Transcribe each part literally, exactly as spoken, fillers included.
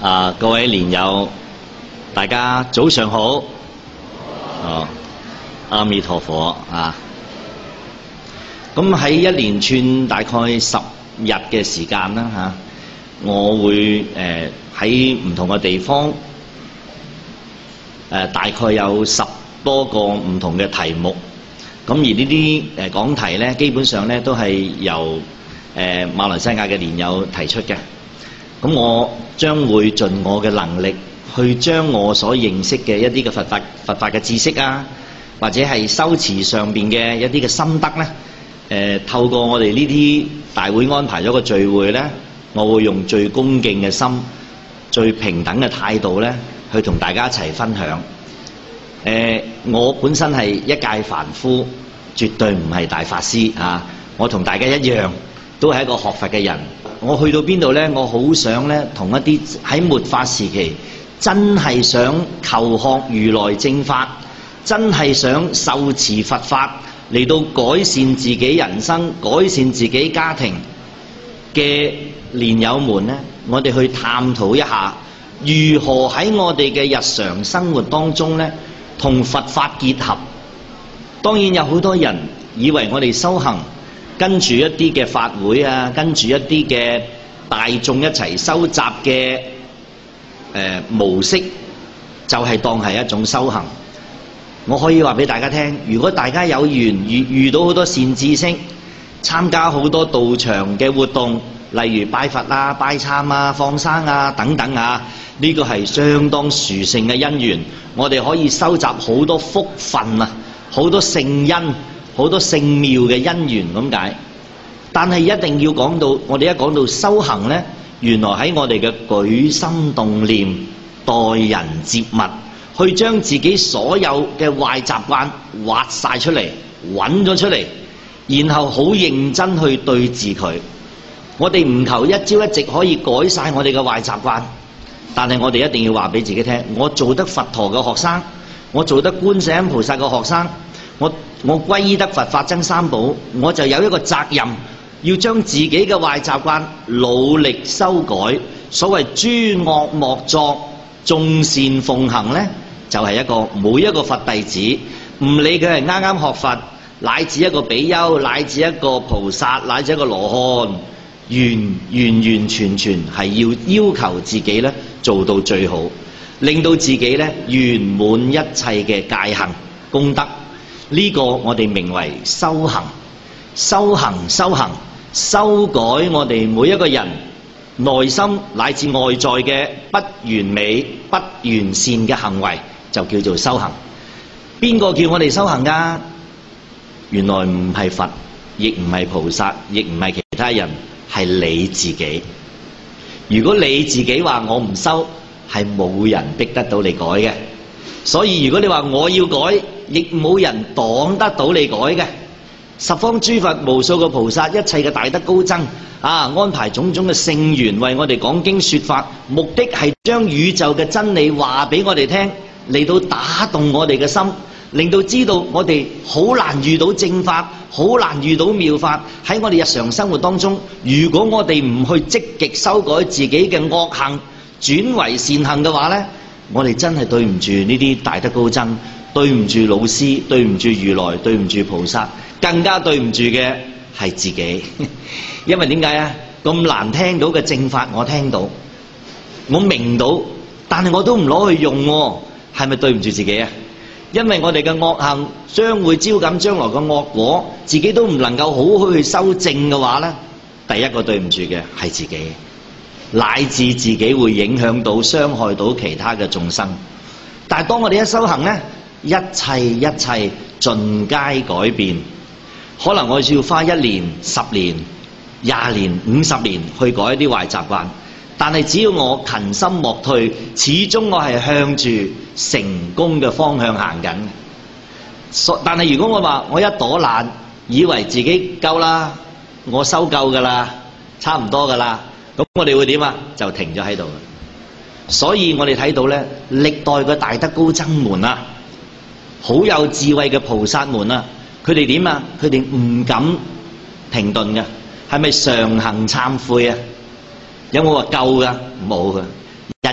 啊，各位蓮友，大家早上好。哦，阿彌陀佛啊！咁喺一連串大概十日嘅時間啦嚇，我會誒喺唔同嘅地方誒、呃，大概有十多個唔同嘅題目。咁而呢啲誒講題咧，基本上咧都係由誒、呃、馬來西亞嘅蓮友提出嘅。咁我將會盡我嘅能力，去將我所認識嘅一啲嘅佛法佛法嘅知識啊，或者係修持上邊嘅一啲嘅心得咧，誒、呃、透過我哋呢啲大會安排咗個聚會咧，我會用最恭敬嘅心、最平等嘅態度咧，去同大家一齊分享。誒、呃，我本身係一介凡夫，絕對唔係大法師啊！我同大家一樣，都係一個學佛嘅人。我去到邊度呢？我好想呢，同一啲喺末法時期真係想求學如來正法，真係想受持佛法嚟到改善自己人生、改善自己家庭嘅蓮友們呢，我哋去探討一下，如何喺我哋嘅日常生活當中呢，同佛法結合。當然有好多人以為我哋修行跟住一啲嘅法會啊，跟住一啲嘅大眾一齊收集嘅誒、呃、模式，就係、是、當係一種修行。我可以話俾大家聽，如果大家有緣遇遇到好多善知識，參加好多道場嘅活動，例如拜佛啊、拜懺啊、放生啊等等啊，呢、這個係相當殊勝嘅因緣。我哋可以收集好多福分啊，好多聖因，好多聖妙嘅因緣咁解。但係一定要講到，我哋一講到修行呢，原來喺我哋嘅舉心動念、待人接物，去將自己所有嘅壞習慣挖晒出嚟，揾咗出嚟，然後好認真去對治佢。我哋唔求一朝一夕可以改晒我哋嘅壞習慣，但係我哋一定要話俾自己聽，我做得佛陀嘅學生，我做得觀世音菩薩嘅學生，我我皈依得佛法僧三寶，我就有一個責任，要將自己嘅壞習慣努力修改。所謂諸惡莫作，眾善奉行呢，就係、是、一個每一個佛弟子，唔理佢係啱啱學佛，乃至一個比丘，乃至一個菩薩，乃至一個羅漢，完完完全全係要要求自己呢做到最好，令到自己呢圓滿一切嘅戒行功德。呢、這個我哋名為修行。修行修行修改我哋每一個人內心乃至外在嘅不完美不完善嘅行為，就叫做修行。邊個叫我哋修行㗎？原來唔係佛，亦唔係菩薩，亦唔係其他人，係你自己。如果你自己話我唔修，係冇人逼得到你改嘅。所以如果你話我要改，亦冇人擋得到你改嘅。十方諸佛、無數個菩薩、一切嘅大德高僧啊，安排種種嘅聖緣為我哋講經說法，目的係將宇宙嘅真理話俾我哋聽，嚟到打動我哋嘅心，令到知道我哋好難遇到正法，好難遇到妙法。喺我哋日常生活當中，如果我哋唔去積極修改自己嘅惡行，轉為善行嘅話呢，我哋真係對唔住呢啲大德高僧，對唔住老師，對唔住如來，對唔住菩薩，更加對唔住嘅係自己。因為點解啊？咁難聽到嘅正法我聽到，我明到，但係我都唔攞去用喎，係咪對唔住自己啊？因為我哋嘅惡行將會招感將來嘅惡果，自己都唔能夠好好去修正嘅話呢，第一個對唔住嘅係自己，乃至自己會影響到傷害到其他嘅眾生。但係當我哋一修行呢，一切一切盡皆改變。可能我要花一年、十年、廿年、五十年去改一啲壞習慣，但係只要我勤心莫退，始終我係向住成功嘅方向行緊。但係如果我話我一躲懶，以為自己夠啦，我修夠噶啦，差唔多噶啦，咁我哋會點啊？就停咗喺度。所以我哋睇到咧，歷代嘅大德高僧們啊，好有智慧嘅菩薩們啊，佢哋點啊？佢哋唔敢停頓嘅，係咪常行懺悔啊？有冇話夠噶？冇噶，日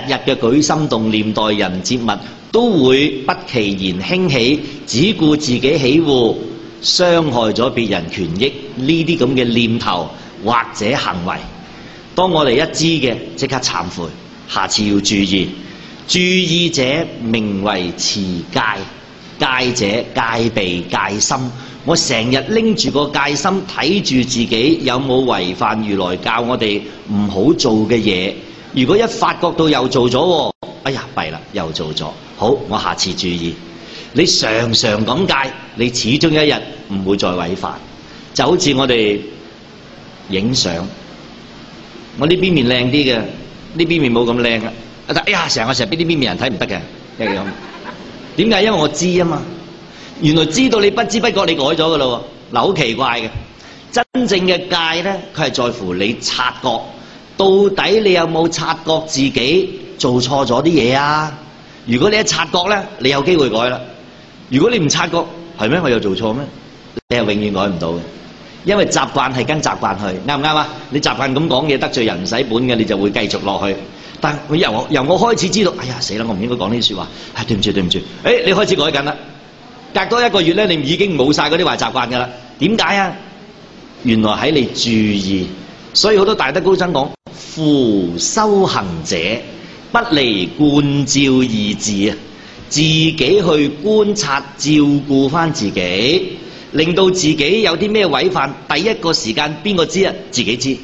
日嘅舉心動念待人接物，都會不其然興起，只顧自己喜惡，傷害咗別人權益呢啲咁嘅念頭或者行為。當我哋一知嘅，即刻懺悔，下次要注意。注意者名為持戒，戒者戒備戒心。我成日拎住個戒心睇住自己有冇違犯如來教我哋唔好做嘅嘢。如果一發覺到又做咗，哎呀弊啦，又做咗。好，我下次注意。你常常咁戒，你始終一日唔會再違犯。就好似我哋影相，我呢邊面靚啲嘅，呢邊面冇咁靚嘅。哎呀，成個成日俾呢邊面人睇唔得嘅，一樣。點解？因為我知啊嘛。原來知道你不知不覺你改咗噶啦。嗱，好奇怪嘅，真正嘅戒咧，佢係在乎你察覺，到底你有冇察覺自己做錯咗啲嘢啊？如果你一察覺咧，你有機會改啦。如果你唔察覺，係咩？我有做錯咩？你係永遠改唔到嘅，因為習慣係跟習慣去，啱唔啱啊？你習慣咁講嘢得罪人唔使本嘅，你就會繼續落去。但係由我由我開始知道，哎呀死啦，我唔應該講呢啲説話，係對唔住對唔住。誒，你開始改緊啦。隔多一個月咧，你已經冇晒嗰啲壞習慣噶啦。點解啊？原來喺你注意，所以好多大德高僧講：夫修行者不離觀照二字啊，自己去觀察照顧翻自己，令到自己有啲咩違犯，第一個時間邊個知啊？自己知，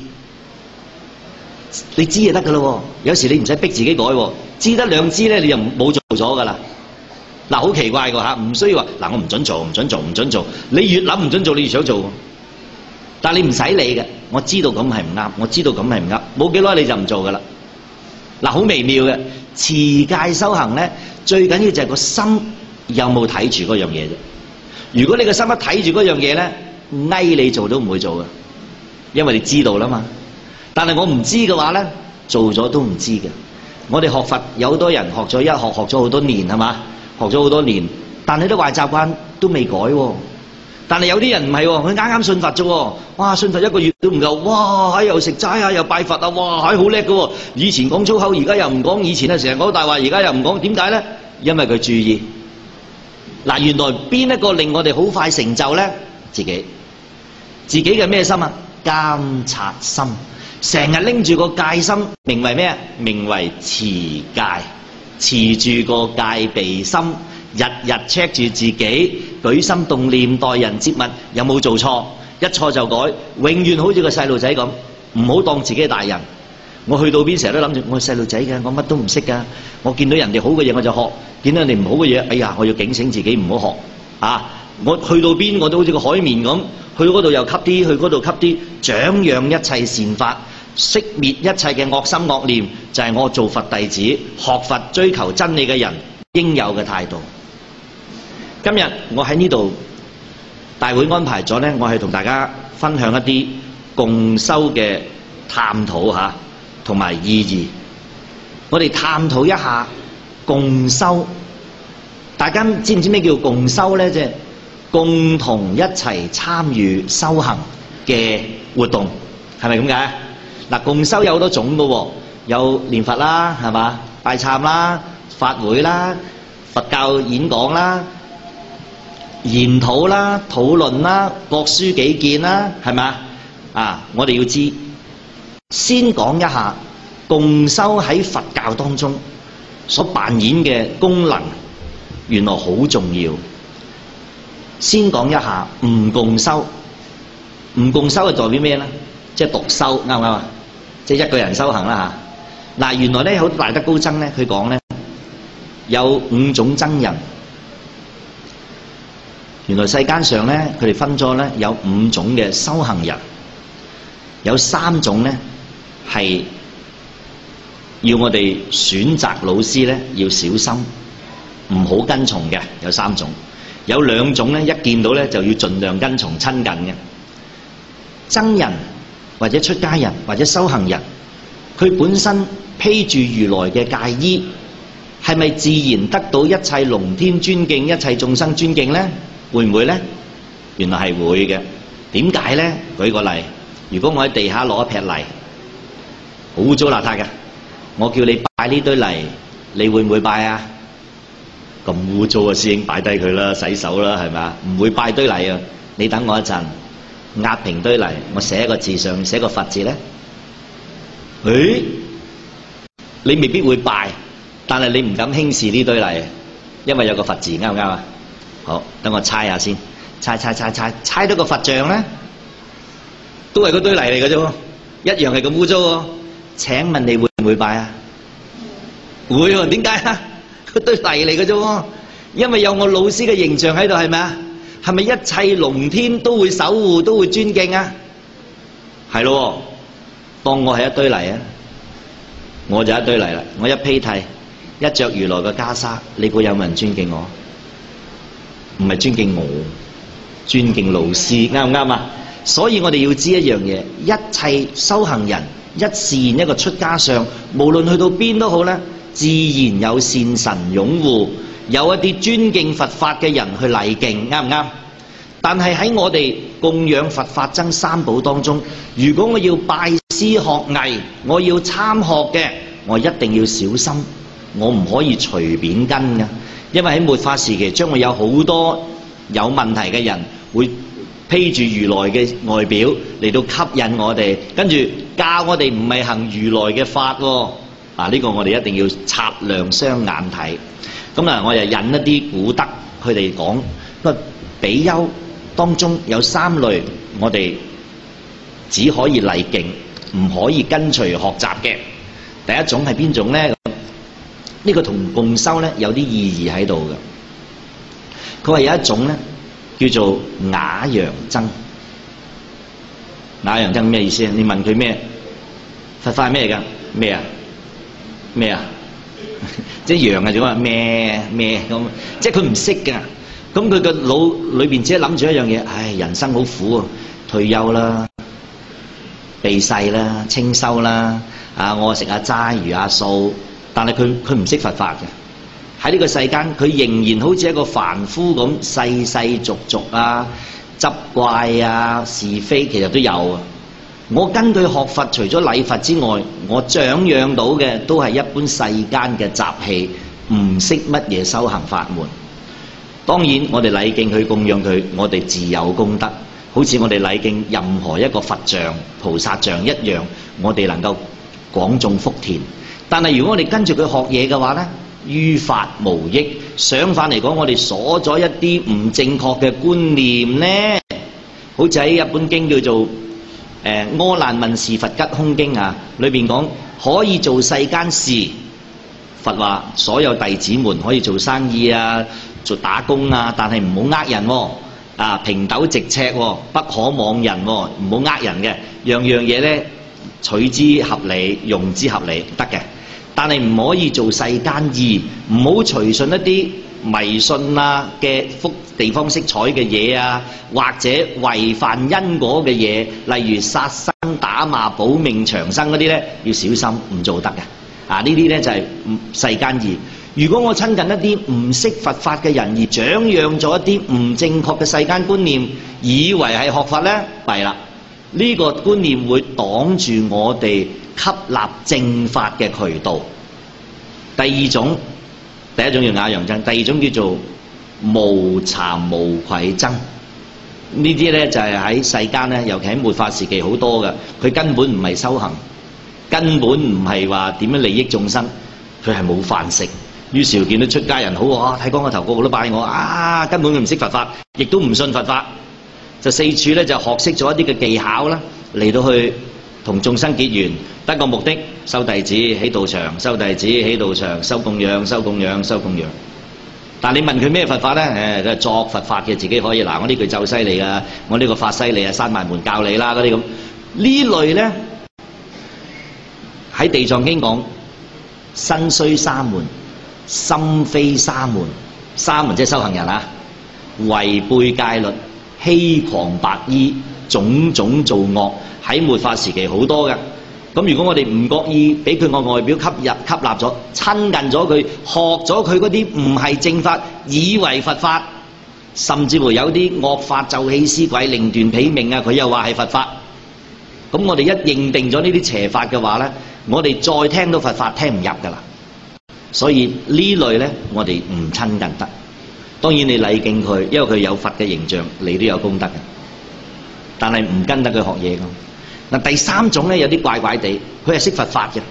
你知就得噶啦。有時你唔使逼自己改，知得兩知咧，你就冇做咗噶啦。嗱，好奇怪㗎嚇，唔需要話嗱，我唔準做，唔準做，唔準做。你越諗唔準做，你越想做。但係你唔使理嘅，我知道咁係唔啱，我知道咁係唔啱，冇幾耐你就唔做㗎啦。嗱，好微妙嘅持戒修行咧，最緊要就係個心有冇睇住嗰樣嘢啫。如果你個心一睇住嗰樣嘢咧，翳你做都唔會做嘅，因為你知道啦嘛。但係我唔知嘅話咧，做咗都唔知嘅。我哋學佛有好多人學咗一學學咗好多年係嘛？學咗好多年，但係啲壞習慣都未改喎。但係有啲人唔係喎，佢啱啱信佛啫喎，哇！信佛一個月都唔夠，哇！喺又食齋啊，又拜佛啊，哇！喺好叻㗎喎。以前講粗口，而家又唔講；以前啊成日講大話，而家又唔講。點解咧？因為佢注意。嗱，原來邊一個令我哋好快成就咧？自己，自己嘅咩心啊？監察心，成日拎住個戒心，名為咩？名為持戒。持住個戒備心，日日 check 住自己，舉心動念待人接物有冇做錯，一錯就改，永遠好似個細路仔咁，唔好當自己係大人。我去到邊成日都諗住我係細路仔嘅，我乜都唔識㗎。我見到人哋好嘅嘢我就學，見到人哋唔好嘅嘢，哎呀，我要警醒自己唔好學啊！我去到邊我都好似個海綿咁，去到嗰度又吸啲，去嗰度吸啲，長養一切善法。熄滅一切嘅惡心惡念，就係我做佛弟子、學佛追求真理嘅人應有嘅態度。今日我喺呢度大會安排咗呢，我係同大家分享一啲共修嘅探討吓，同埋意義。我哋探討一下共修，大家知唔知咩叫共修呢？即係共同一齊參與修行嘅活動，係咪咁解？嗱，共修有好多種㗎喎，有念佛啦，係嘛？拜懺啦、法會啦、佛教演講啦、研討啦、討論啦、各抒己見啦，係咪？啊，我哋要知，先講一下共修喺佛教當中所扮演嘅功能，原來好重要。先講一下唔共修，唔共修係代表咩咧？即係獨修，啱唔啱啊？即係一個人修行啦嚇。嗱，原來咧好大德高僧咧，佢講咧有五種僧人。原來世間上咧，佢哋分咗咧有五種嘅修行人，有三種咧係要我哋選擇老師咧要小心，唔好跟從嘅。有三種，有兩種咧一見到咧就要盡量跟從親近嘅僧人。或者出家人或者修行人，佢本身披住如來嘅戒衣，係咪自然得到一切龍天尊敬，一切眾生尊敬呢？會唔會呢？原來係會嘅。點解呢？舉個例，如果我喺地下攞一撇泥，好污糟邋遢嘅， 我叫你拜呢堆泥，你會唔會拜啊？咁污糟啊，師兄擺低佢啦，洗手啦，係咪啊？唔會拜堆泥啊！你等我一陣，壓平堆泥，我寫一個字上，寫個佛字咧。誒，你未必會拜，但係你唔敢輕視呢堆泥，因為有個佛字，啱唔啱啊？好，等我猜下先，猜猜猜猜，猜到個佛像咧，都係嗰堆泥嚟嘅啫，一樣係咁污糟喎。請問你會唔會拜啊？會喎，點解啊？嗰堆泥嚟嘅啫，因為有我老師嘅形象喺度，係咪啊？係咪一切龍天都會守護，都會尊敬啊？係咯，當我係一堆泥啊，我就一堆泥啦。我一披剃，一着如來嘅袈裟，你估有冇人尊敬我？唔係尊敬我，尊敬老師，啱唔啱啊？所以我哋要知一樣嘢，一切修行人一示現一個出家相，無論去到邊都好咧，自然有善神擁護，有一啲尊敬佛法嘅人去禮敬，啱唔啱？但係喺我哋供養佛法僧三寶當中，如果我要拜師學藝，我要參學嘅，我一定要小心，我唔可以隨便跟㗎，因為喺末法時期將會有好多有問題嘅人會披住如來嘅外表嚟到吸引我哋，跟住教我哋唔係行如來嘅法喎。啊！呢個我哋一定要擦亮雙眼睇。咁啊，我又引一啲古德，佢哋講個比丘當中有三類，我哋只可以禮敬，唔可以跟隨學習嘅。第一種係邊種咧？呢個同共修咧有啲意義喺度嘅。佢話有一種咧叫做雅揚僧。雅揚僧咩意思啊？你問佢咩？佛法係咩嚟㗎？咩啊？咩啊？即係羊啊，仲話咩咩咁，即係佢唔識㗎。咁佢個腦裏邊只係諗住一樣嘢，唉，人生好苦啊，退休啦，避世啦，清修啦，啊，我食下齋，茹下素。但係佢佢唔識佛法嘅。喺呢個世間，佢仍然好似一個凡夫咁，世世俗俗啊，執怪啊，是非其實都有啊。我跟佢學佛，除咗禮佛之外，我長養到嘅都係一般世間嘅習氣，唔識乜嘢修行法門。當然，我哋禮敬佢、供養佢，我哋自有功德。好似我哋禮敬任何一個佛像、菩薩像一樣，我哋能夠廣種福田。但係如果我哋跟住佢學嘢嘅話呢，於法無益。相反嚟講，我哋鎖咗一啲唔正確嘅觀念呢，好似喺一本經叫做誒《阿難問事佛吉空經》啊，裏邊講可以做世間事。佛話所有弟子們可以做生意啊，做打工啊，但係唔好呃人喎。啊，平斗直尺喎，不可妄人喎，唔好呃人嘅。樣樣嘢咧取之合理，用之合理得嘅。但係唔可以做世間義，唔好隨順一啲迷信啊嘅福地方色彩嘅嘢啊，或者違反因果嘅嘢，例如殺生、打罵、保命、長生嗰啲咧，要小心，唔做得嘅。啊，呢啲咧就係世間義。如果我親近一啲唔識佛法嘅人，而長養咗一啲唔正確嘅世間觀念，以為係學佛咧，弊啦！呢個觀念會擋住我哋吸納正法嘅渠道。第二種，第一種叫雅揚僧，第二種叫做無慚無愧僧。呢啲咧就係喺世間咧，尤其喺末法時期好多嘅，佢根本唔係修行，根本唔係話點樣利益眾生，佢係冇飯食。於是見到出家人好啊，剃光個頭個個都拜我啊，根本佢唔識佛法，亦都唔信佛法，就四處咧就學識咗一啲嘅技巧啦，嚟到去同眾生結緣，得個目的收弟子起道場，收弟子起道場，收供養，收供養，收供養。但你問佢咩佛法咧？誒，佢係作佛法嘅，自己可以嗱，我呢句咒犀利啊，我呢個法犀利啊，閂埋門教你啦嗰啲咁。呢類咧喺地藏經講，身須沙門，心非沙門。沙門即係修行人啊，違背戒律，欺誑白衣，種種造惡，喺末法時期好多嘅。咁如果我哋唔覺意俾佢個外表吸入吸納咗，親近咗佢，學咗佢嗰啲唔係正法，以為佛法，甚至乎有啲惡法咒起屍鬼，令斷彼命啊，佢又話係佛法。咁我哋一認定咗呢啲邪法嘅話咧， 我哋再聽到佛法聽唔入㗎啦。所以呢類咧，我哋唔親近得。當然你禮敬佢，因為佢有佛嘅形象，你都有功德嘅。但係唔跟得佢學嘢㗎。嗱，第三種咧有啲怪怪地，佢係識佛法嘅，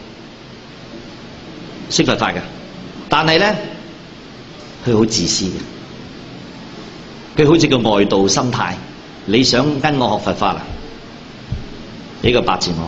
識佛法嘅，但係咧佢好自私嘅，佢好似個外道心態。你想跟我學佛法啊？呢個八字我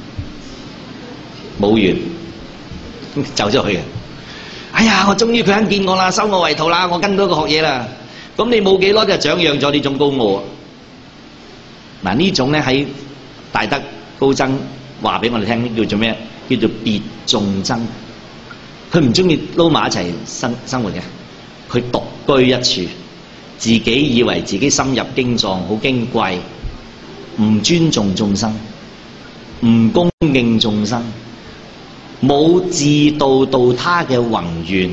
冇緣，走咗去嘅。哎呀，我終於佢肯見我啦，收我為徒啦，我跟到佢學嘢啦。咁你冇幾耐就長養咗呢種高傲啊！嗱，呢種咧喺大德高僧話俾我哋聽，叫做咩？叫做別眾僧。佢唔中意撈埋一齊生生活嘅，佢獨居一處，自己以為自己深入經藏好矜貴，唔尊重眾生，唔恭敬眾生，冇自度度他嘅宏願，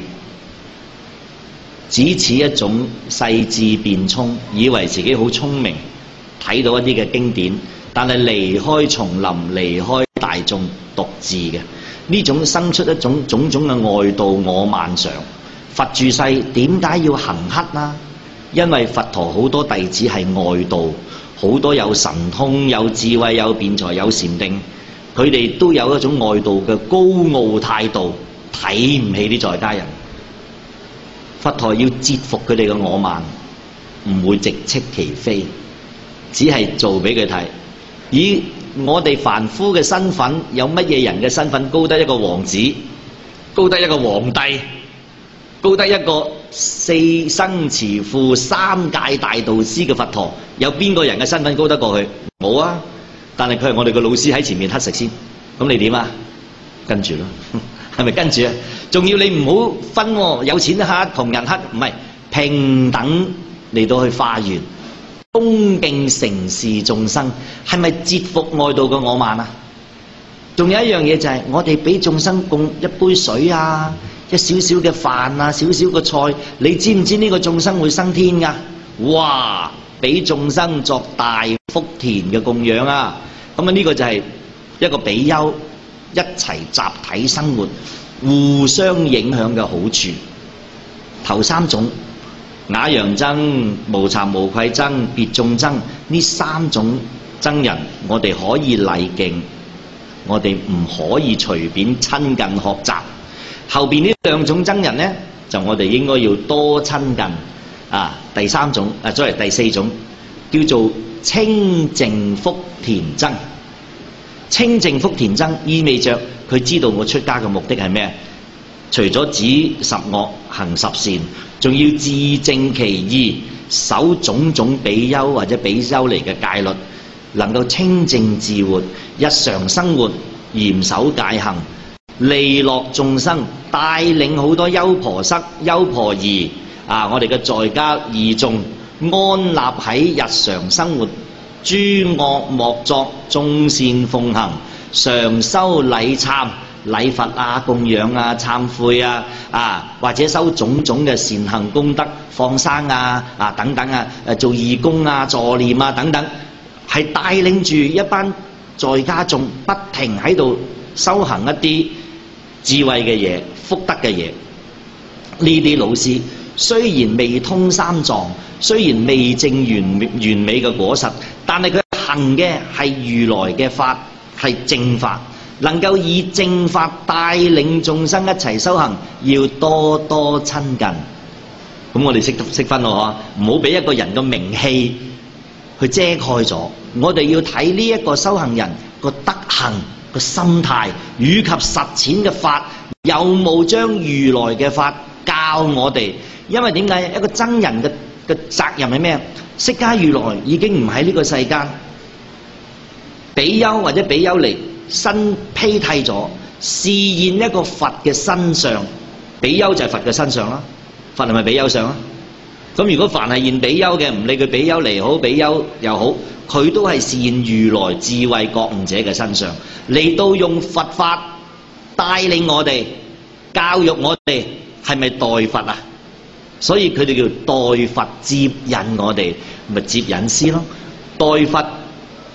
只此一種細緻辯聰，以為自己好聰明，睇到一啲嘅經典，但係離開叢林、離開大眾，獨自嘅呢種生出一種種種嘅外道我慢常。佛住世點解要行乞啊？因為佛陀好多弟子係外道，好多有神通、有智慧、有辯才、有禪定，佢哋都有一種外道嘅高傲態度，睇唔起啲在家人。佛陀要折服佢哋嘅我慢，唔會直斥其非，只係做俾佢睇。以我哋凡夫嘅身份，有乜嘢人嘅身份高得一個王子，高得一個皇帝，高得一個四生慈父、三界大導師嘅佛陀？有邊個人嘅身份高得過佢？冇啊！但係佢係我哋嘅老師，喺前面乞食先，咁你點啊？跟住咯，係咪跟住啊？仲要你唔好分喎，有錢乞，窮人乞，唔係平等嚟到去化緣，恭敬承事眾生，係咪折服外道嘅我慢啊？仲有一樣嘢就係、是、我哋俾眾生供一杯水啊，一少少嘅飯啊，少少嘅菜，你知唔知呢個眾生會升天噶？哇！俾眾生作大福田嘅供養啊！咁啊呢個就係一個比丘一齊集體生活，互相影響嘅好處。頭三種雅揚僧、無慚無愧僧、別眾僧，呢三種僧人我哋可以禮敬，我哋唔可以隨便親近學習。後邊呢兩種僧人呢，就我哋應該要多親近。啊，第三種啊，再嚟第四種叫做清淨福田僧。清淨福田僧意味着佢知道我出家嘅目的係咩？除咗止十惡行十善，仲要自正其意，守種種比丘或者比丘尼嘅戒律，能夠清淨自活，日常生活嚴守戒行，利樂眾生，帶領好多優婆塞、優婆夷啊！我哋嘅在家義眾安立喺日常生活，諸惡莫作，眾善奉行，常修禮懺。禮佛啊、供養啊、懺悔啊，啊或者修種種嘅善行功德、放生啊、啊等等啊，誒做義工啊、助念啊等等，係帶領住一班在家眾不停喺度修行一啲智慧嘅嘢、福德嘅嘢。呢啲老師雖然未通三藏，雖然未證完完美嘅果實，但係佢行嘅係如來嘅法，係正法。能夠以正法帶領眾生一齊修行，要多多親近。咁我哋識識分咯，唔好俾一個人嘅名氣去遮蓋咗。我哋要睇呢一個修行人個德行、個心態，以及實踐嘅法有冇將如來嘅法教我哋。因為點解一個僧人嘅嘅責任係咩？釋迦如來已經唔喺呢個世間，比丘或者比丘尼身披剃咗，示現一個佛嘅身相。比丘就係佛嘅身相啦，佛係咪比丘相啊？咁如果凡係現比丘嘅，唔理佢比丘尼好，比丘又好，佢都係示現如來智慧覺悟者嘅身相，嚟到用佛法帶領我哋，教育我哋，係咪代佛啊？所以佢哋叫代佛接引我哋，咪接引師咯。代佛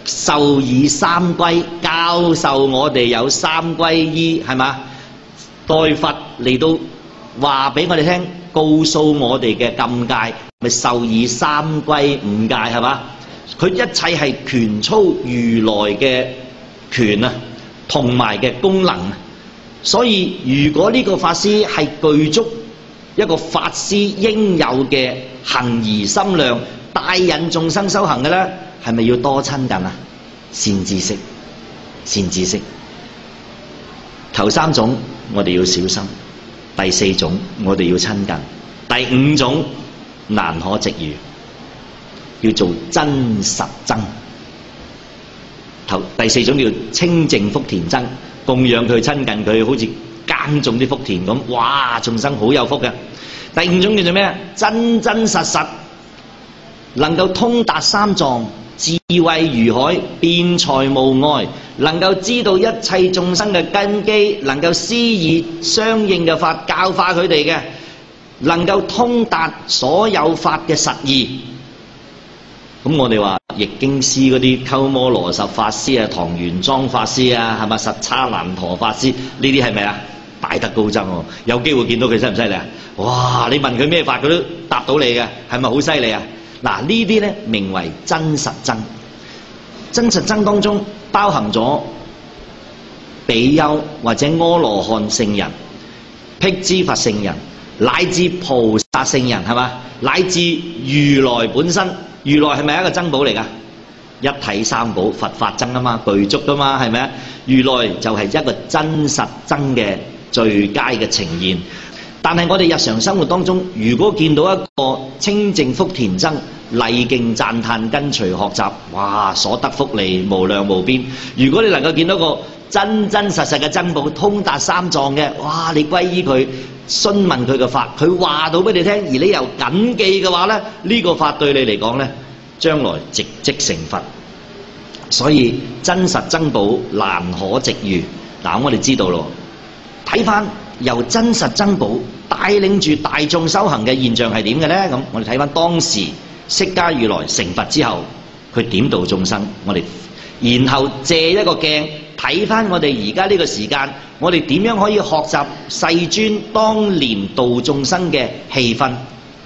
授以三歸，教授我哋有三歸依，係嘛？代佛嚟到話俾我哋聽，告訴我哋嘅禁戒，咪授以三歸五戒，係嘛？佢一切係權操如來嘅權啊，同埋嘅功能啊。所以如果呢個法師係具足一個法師應有嘅行儀心量，帶引眾生修行嘅咧，係咪要多親近啊？善知識，善知識。頭三種我哋要小心，第四種我哋要親近，第五種難可值遇，叫做真實僧。頭第四種叫清淨福田僧，供養佢親近佢，好似耕種啲福田咁，哇！眾生好有福嘅。第五種叫做咩？真真實實能夠通達三藏，智慧如海，辯才無礙，能夠知道一切眾生嘅根基，能夠施以相應嘅法教化佢哋嘅，能夠通達所有法嘅實義。咁我哋話譯經師嗰啲鳩摩羅什法師啊、唐玄奘法師啊，係咪實叉難陀法師？呢啲係咪啊？大德高僧喎，有機會見到佢犀唔犀利啊？哇！你問佢咩法，佢都答到你嘅，係咪好犀利啊？嗱，呢啲咧名為真實僧。真實僧當中包含咗比丘或者阿羅漢聖人、辟支佛聖人，乃至菩薩聖人，係嘛？乃至如來本身，如來係咪一個僧寶嚟㗎？一體三寶，佛法僧啊嘛，具足㗎嘛，係咪啊？如來就係一個真實僧嘅最佳嘅呈現。但係我哋日常生活當中，如果見到一個清淨福田僧，禮敬讚歎跟隨學習，哇！所得福利無量無邊。如果你能夠見到個真真實實嘅僧寶，通達三藏嘅，哇！你歸依佢，詢問佢嘅法，佢話到俾你聽，而你又謹記嘅話咧，呢個法對你嚟講咧，將來直即成佛。所以真實僧寶難可值遇。嗱，我哋知道咯，睇翻由真實僧寶帶領住大眾修行嘅現象係點嘅咧？咁我哋睇翻當時釋迦如來成佛之後，佢點度眾生？我哋然後借一個鏡睇翻我哋而家呢個時間，我哋點樣可以學習世尊當年度眾生嘅氣氛？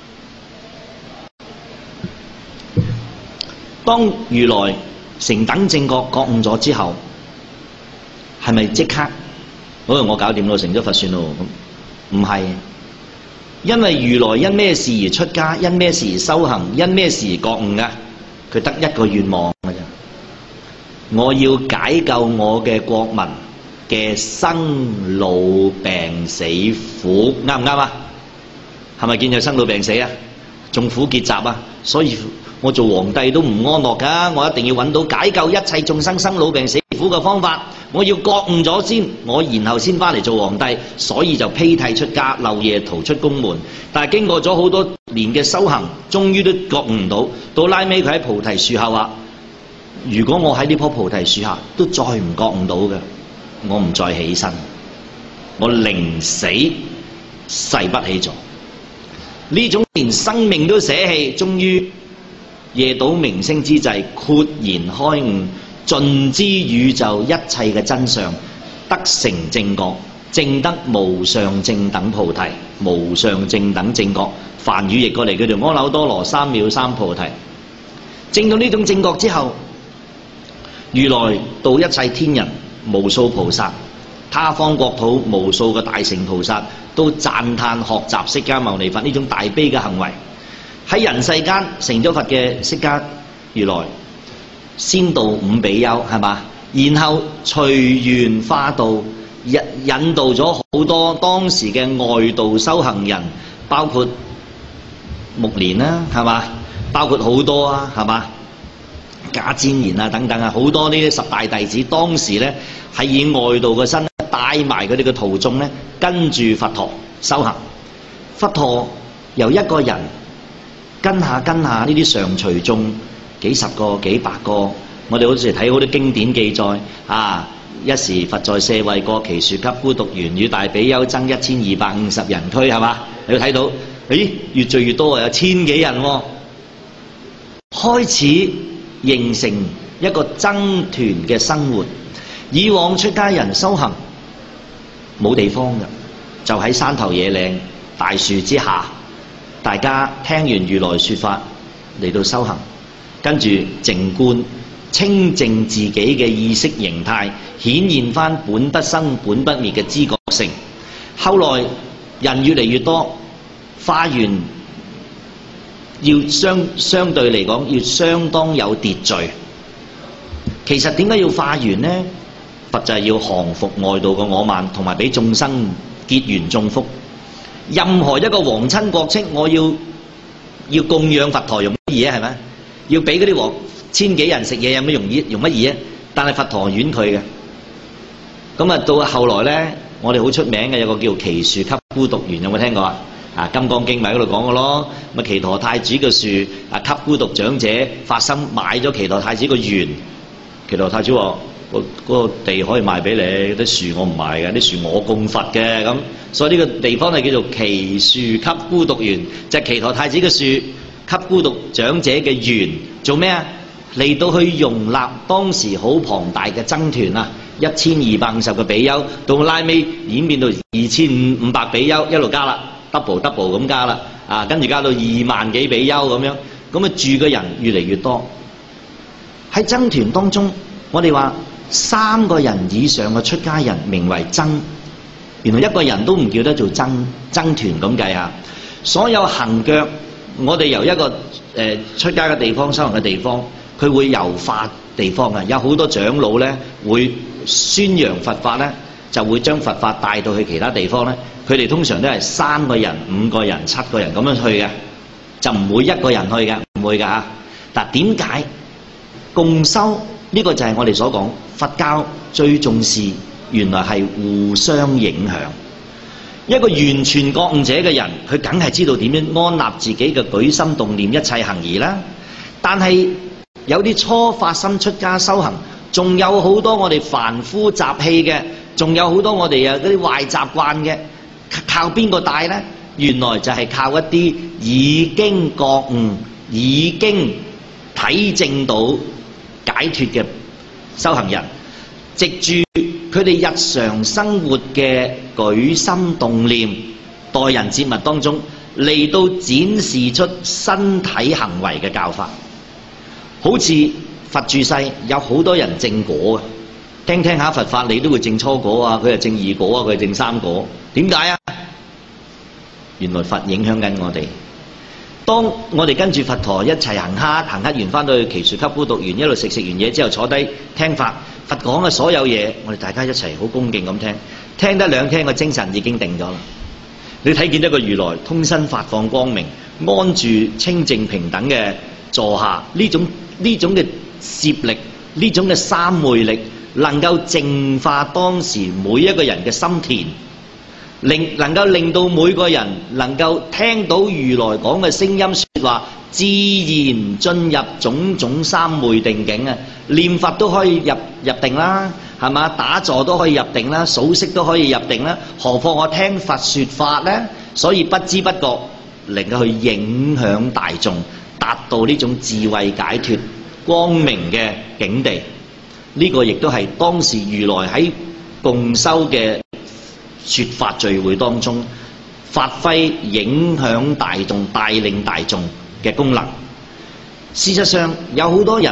當如來成等正覺覺悟咗之後，係咪即刻好似我搞掂咯，成咗佛算咯？咁唔係，因為如來因咩事而出家，因咩事而修行，因咩事而覺悟㗎？佢得一個願望㗎啫，我要解救我嘅國民嘅生老病死苦，啱唔啱啊？係咪見有生老病死啊？眾苦結集啊！所以我做皇帝都唔安樂㗎，我一定要揾到解救一切眾生生老病死苦嘅方法。我要覺悟咗先，我然後先翻嚟做皇帝，所以就披剃出家，漏夜逃出宮門。但係經過咗好多年嘅修行，終於都覺悟唔到。到拉尾佢喺菩提樹下話：如果我喺呢棵菩提樹下都再唔覺悟到嘅，我唔再起身，我寧死誓不起座。呢種連生命都捨棄，終於夜睹明星之際，豁然開悟，盡知宇宙一切嘅真相，得成正覺，證得無上正等菩提，無上正等正覺。梵語譯過嚟叫做阿耨多羅三藐三菩提。證到呢種正覺之後，如來度一切天人，無數菩薩，他方國土無數嘅大乘菩薩都讚歎學習釋迦牟尼佛呢種大悲嘅行為。喺人世間成咗佛嘅釋迦如來，先度五比丘，係嘛？然後隨緣化度，引引導咗好多當時嘅外道修行人，包括目連啦，係嘛？包括好多啊，係嘛？迦旃延啊等等啊，好多呢啲十大弟子，當時咧係以外道嘅身帶埋佢哋嘅徒眾咧，跟住佛陀修行。佛陀由一個人跟下跟下呢啲常隨眾，幾十個幾百個，我哋好似睇好多經典記載啊！一時佛在舍衛過祇樹給孤獨園與大比丘僧一千二百五十人俱，係嘛？你會睇到，咦，越聚越多啊，有千幾人喎、哦，開始形成一個僧團嘅生活。以往出家人修行冇地方嘅，就喺山頭野嶺大樹之下，大家聽完如來說法嚟到修行，跟住靜觀清淨自己嘅意識形態，顯現翻本不生本不滅嘅知覺性。後來人越嚟越多，化緣要相相對嚟講要相當有秩序。其實點解要化緣呢？佛就係要降伏外道嘅我慢，同埋俾眾生結緣眾福。任何一個皇親國戚，我要要供養佛陀用乜嘢？係咪？要俾嗰啲王千幾人食嘢，有咩容易用乜嘢？但係佛陀婉拒嘅。咁啊，到後來咧，我哋好出名嘅有個叫祇樹給孤獨園，有冇聽過啊？啊，《金剛經》咪喺度講嘅咯。咁啊，祇陀太子嘅樹啊，給孤獨長者發心買咗祇陀太子個園。祇陀太子話：嗰、嗰個地可以賣俾你，啲樹我唔賣嘅，啲樹我供佛嘅。咁所以呢個地方係叫做祇樹給孤獨園，就係祇陀太子嘅樹給孤獨長者嘅園。做咩啊？嚟到去容納當時好龐大嘅僧團啊，一千二百五十個比丘，到拉尾演變到二千五百比丘，一路加啦 ，double double 咁加啦，啊，跟住加到二萬幾比丘咁樣，咁啊住嘅人越嚟越多。喺僧團當中，我哋話三個人以上嘅出家人名為僧，原來一個人都唔叫得做僧，僧團咁計下。所有行腳，我哋由一個誒、呃、出家嘅地方修行嘅地方，佢會遊化地方嘅，有好多長老咧會宣揚佛法咧，就會將佛法帶到去其他地方咧。佢哋通常都係三個人、五個人、七個人咁樣去嘅，就唔會一個人去嘅，唔會㗎嚇。嗱，點解共修呢、這個就係我哋所講佛教最重視，原來係互相影響。一個完全覺悟者嘅人，佢梗係知道點樣安立自己嘅舉心動念、一切行儀啦。但係有啲初發心出家修行，仲有好多我哋凡夫習氣嘅，仲有好多我哋啊嗰啲壞習慣嘅，靠邊個帶呢？原來就係靠一啲已經覺悟、已經體證到解脫嘅修行人，藉住佢哋日常生活嘅舉心動念、待人接物當中，嚟到展示出身體行為嘅教法。好似佛住世有好多人證果啊，聽聽下佛法你都會證初果啊，佢係證二果啊，佢係證三果。點解啊？原來佛影響緊我哋。當我哋跟住佛陀一齊行乞，行乞完翻到去祇樹給孤獨園，一路食食完嘢之後坐低聽法，佛講嘅所有嘢，我哋大家一齊好恭敬咁聽，聽得兩聽個精神已經定咗啦。你睇見一個如來通身發放光明，安住清淨平等嘅座下，呢種呢種嘅攝力，呢種嘅三昧力，能夠淨化當時每一個人嘅心田，令能夠令到每個人能夠聽到如來講嘅聲音說話，自然進入種種三昧定境啊！念佛都可以入入定啦，係嘛？打坐都可以入定啦，數息都可以入定啦，何況我聽佛說法呢？所以不知不覺能夠去影響大眾，達到呢種智慧解脫光明嘅境地。呢、這個亦都係當時如來喺共修嘅說法聚會當中發揮影響大眾、帶領大眾嘅功能。事實上有好多人，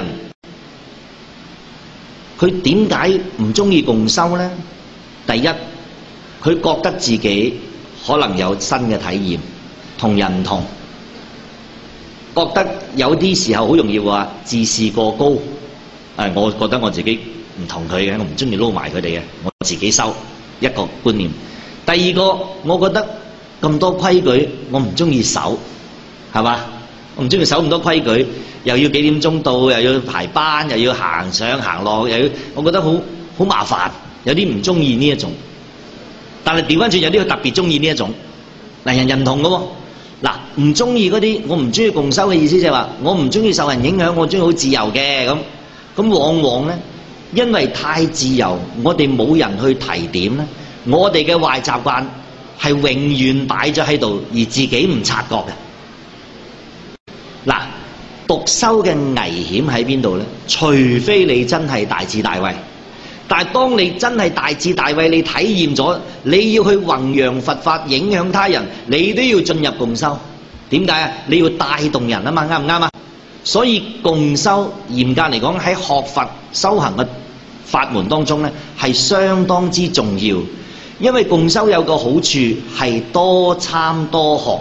佢點解唔中意共修呢？第一，佢覺得自己可能有新嘅體驗，同人唔同，覺得有啲時候好容易話自視過高。誒，我覺得我自己唔同佢嘅，我唔中意撈埋佢哋嘅，我自己修，一個觀念。第二個，我覺得咁多規矩，我唔中意守，係嘛？我唔中意守咁多規矩，又要幾點鐘到，又要排班，又要行上行落，又要，我覺得好好麻煩，有啲唔中意呢一種。但係調翻轉，有啲佢特別中意呢一種。嗱，人人唔同嘅喎。嗱，唔中意嗰啲，我唔中意共修嘅意思就係話，我唔中意受人影響，我中意好自由嘅咁。咁往往咧，因為太自由，我哋冇人去提點咧，我哋嘅壞習慣係永遠擺咗喺度，而自己唔察覺嘅。嗱，讀修嘅危險喺邊度呢？除非你真係大智大慧，但係當你真係大智大慧，你體驗咗，你要去弘揚佛法，影響他人，你都要進入共修。點解啊？你要帶動人啊嘛，啱唔啱啊？所以共修嚴格嚟講喺學佛修行嘅法門當中呢，係相當之重要。因為共修有個好處係多參多學。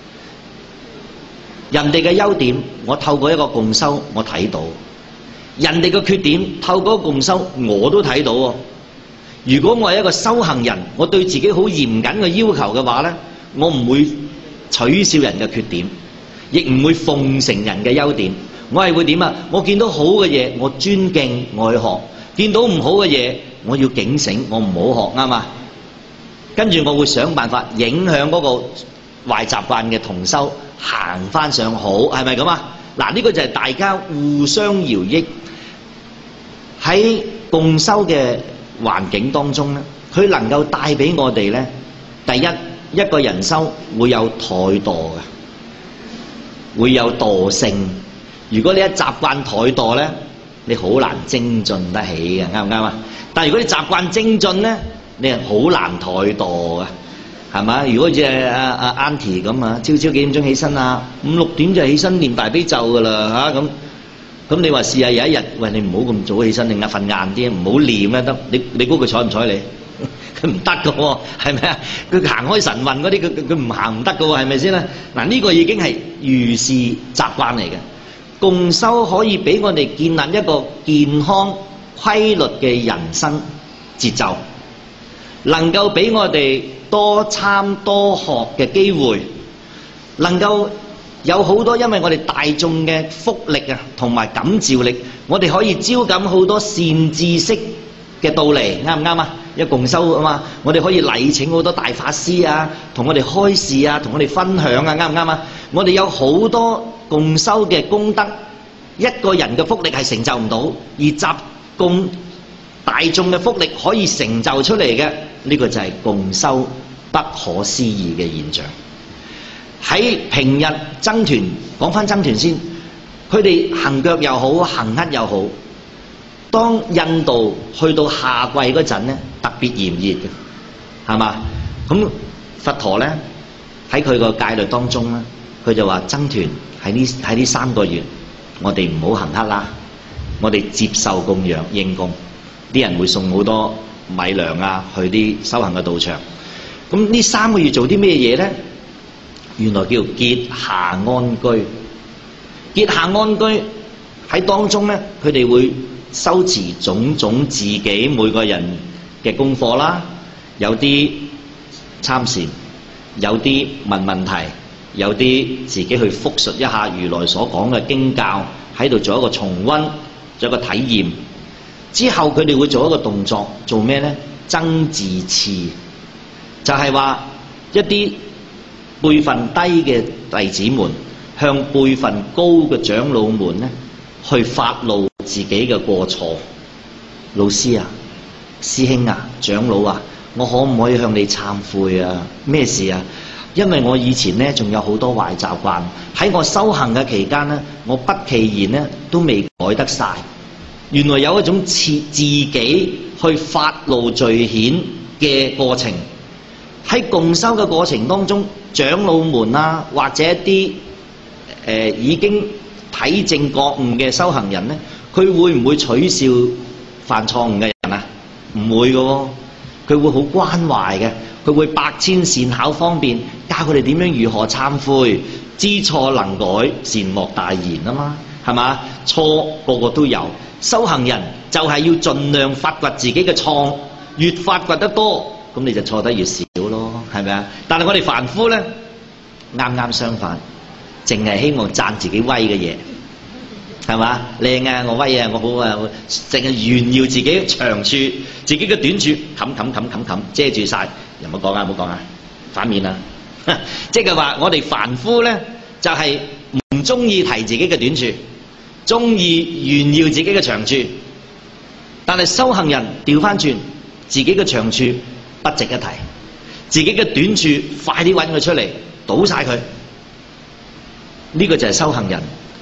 人哋嘅優點，我透過一個共修我睇到；人哋嘅缺點，透過共修我都睇到喎。如果我係一個修行人，我對自己好嚴謹嘅要求嘅話呢，我唔會取笑人嘅缺點，亦唔會奉承人嘅優點。我係會點啊？我見到好嘅嘢，我尊敬，我去學；見到唔好嘅嘢，我要警醒，我唔好學，啱嘛？跟住我會想辦法影響嗰個壞習慣嘅同修行翻上好，係咪咁啊？嗱，呢個就係大家互相饒益。喺共修嘅環境當中咧，佢能夠帶俾我哋咧，第一，一個人修會有怠惰嘅，會有惰性。如果你一習慣怠惰咧，你好難精進得起嘅，啱唔啱啊？但係如果你習慣精進咧，你係好難怠惰嘅，係嘛？如果好似阿阿 Auntie 咁啊，朝朝幾點鐘起身啊？五六點就起身念大悲咒噶啦嚇咁。咁你話試下有一日，喂，你唔好咁早起身，你晏瞓晏啲，唔好念咧得。你你估佢睬唔睬你？佢唔得嘅喎，係咪啊？佢行開神運嗰啲，佢佢佢唔行唔得嘅喎，係咪先啦？嗱，呢個已經係如是習慣嚟嘅。共修可以俾我哋建立一個健康規律嘅人生節奏，能夠俾我哋多參多學嘅機會，能夠有好多因為我哋大眾嘅福力啊，同埋感召力，我哋可以招感好多善知識嘅到嚟，啱唔啱啊？一共修啊嘛，我哋可以禮請好多大法師啊，同我哋開示啊，同我哋分享啊，啱唔啱啊？我哋有好多共修嘅功德，一個人嘅福力係成就唔到，而集共大眾嘅福力可以成就出嚟嘅，呢個就係共修不可思議嘅現象。喺平日僧團，講翻僧團先，佢哋行腳又好，行乞又好。當印度去到夏季嗰陣咧，特別炎熱嘅，係嘛？咁佛陀咧喺佢個戒律當中咧，佢就話僧團喺呢喺呢三個月，我哋唔好行乞啦，我哋接受供養應供。啲人會送好多米糧啊，去啲修行嘅道場。咁呢三個月做啲咩嘢咧？原來叫結夏安居。結夏安居喺當中咧，佢哋會修持種種自己每個人嘅功課啦，有啲參禪，有啲問問題，有啲自己去復述一下如來所講嘅經教，喺度做一個重溫，做一個體驗。之後佢哋會做一個動作，做咩咧？增自次，就係話一啲輩分低嘅弟子們向輩分高嘅長老們咧，去發露自己嘅過錯。老師啊，師兄啊，長老啊，我可唔可以向你懺悔啊？咩事啊？因為我以前咧仲有好多壞習慣，喺我修行嘅期間咧，我不其然咧都未改得晒。原來有一種自自己去發露罪愆嘅過程。喺共修嘅過程當中，長老們啊，或者一啲誒、呃、已經體證覺悟嘅修行人咧，佢會唔會取笑犯錯誤嘅人啊？唔會嘅喎，佢會好關懷嘅，佢會百千善巧方便教佢哋點樣如何懺悔，知錯能改，善莫大焉啊嘛，係嘛？錯個個都有，修行人就係要盡量發掘自己嘅錯，越發掘得多，咁你就錯得越少咯，係咪啊？但係我哋凡夫咧，啱啱相反，淨係希望讚自己威嘅嘢，係嘛？靚啊，我威啊，我好啊，淨係炫耀自己長處，自己嘅短處冚冚冚冚冚遮住晒，又唔好講啊，唔好講啊，反面啊，即係話我哋凡夫咧，就係唔中意提自己嘅短處，中意炫耀自己嘅長處，但係修行人調翻轉，自己嘅長處不值一提，自己嘅短處快啲揾佢出嚟，倒晒佢。呢個就係修行人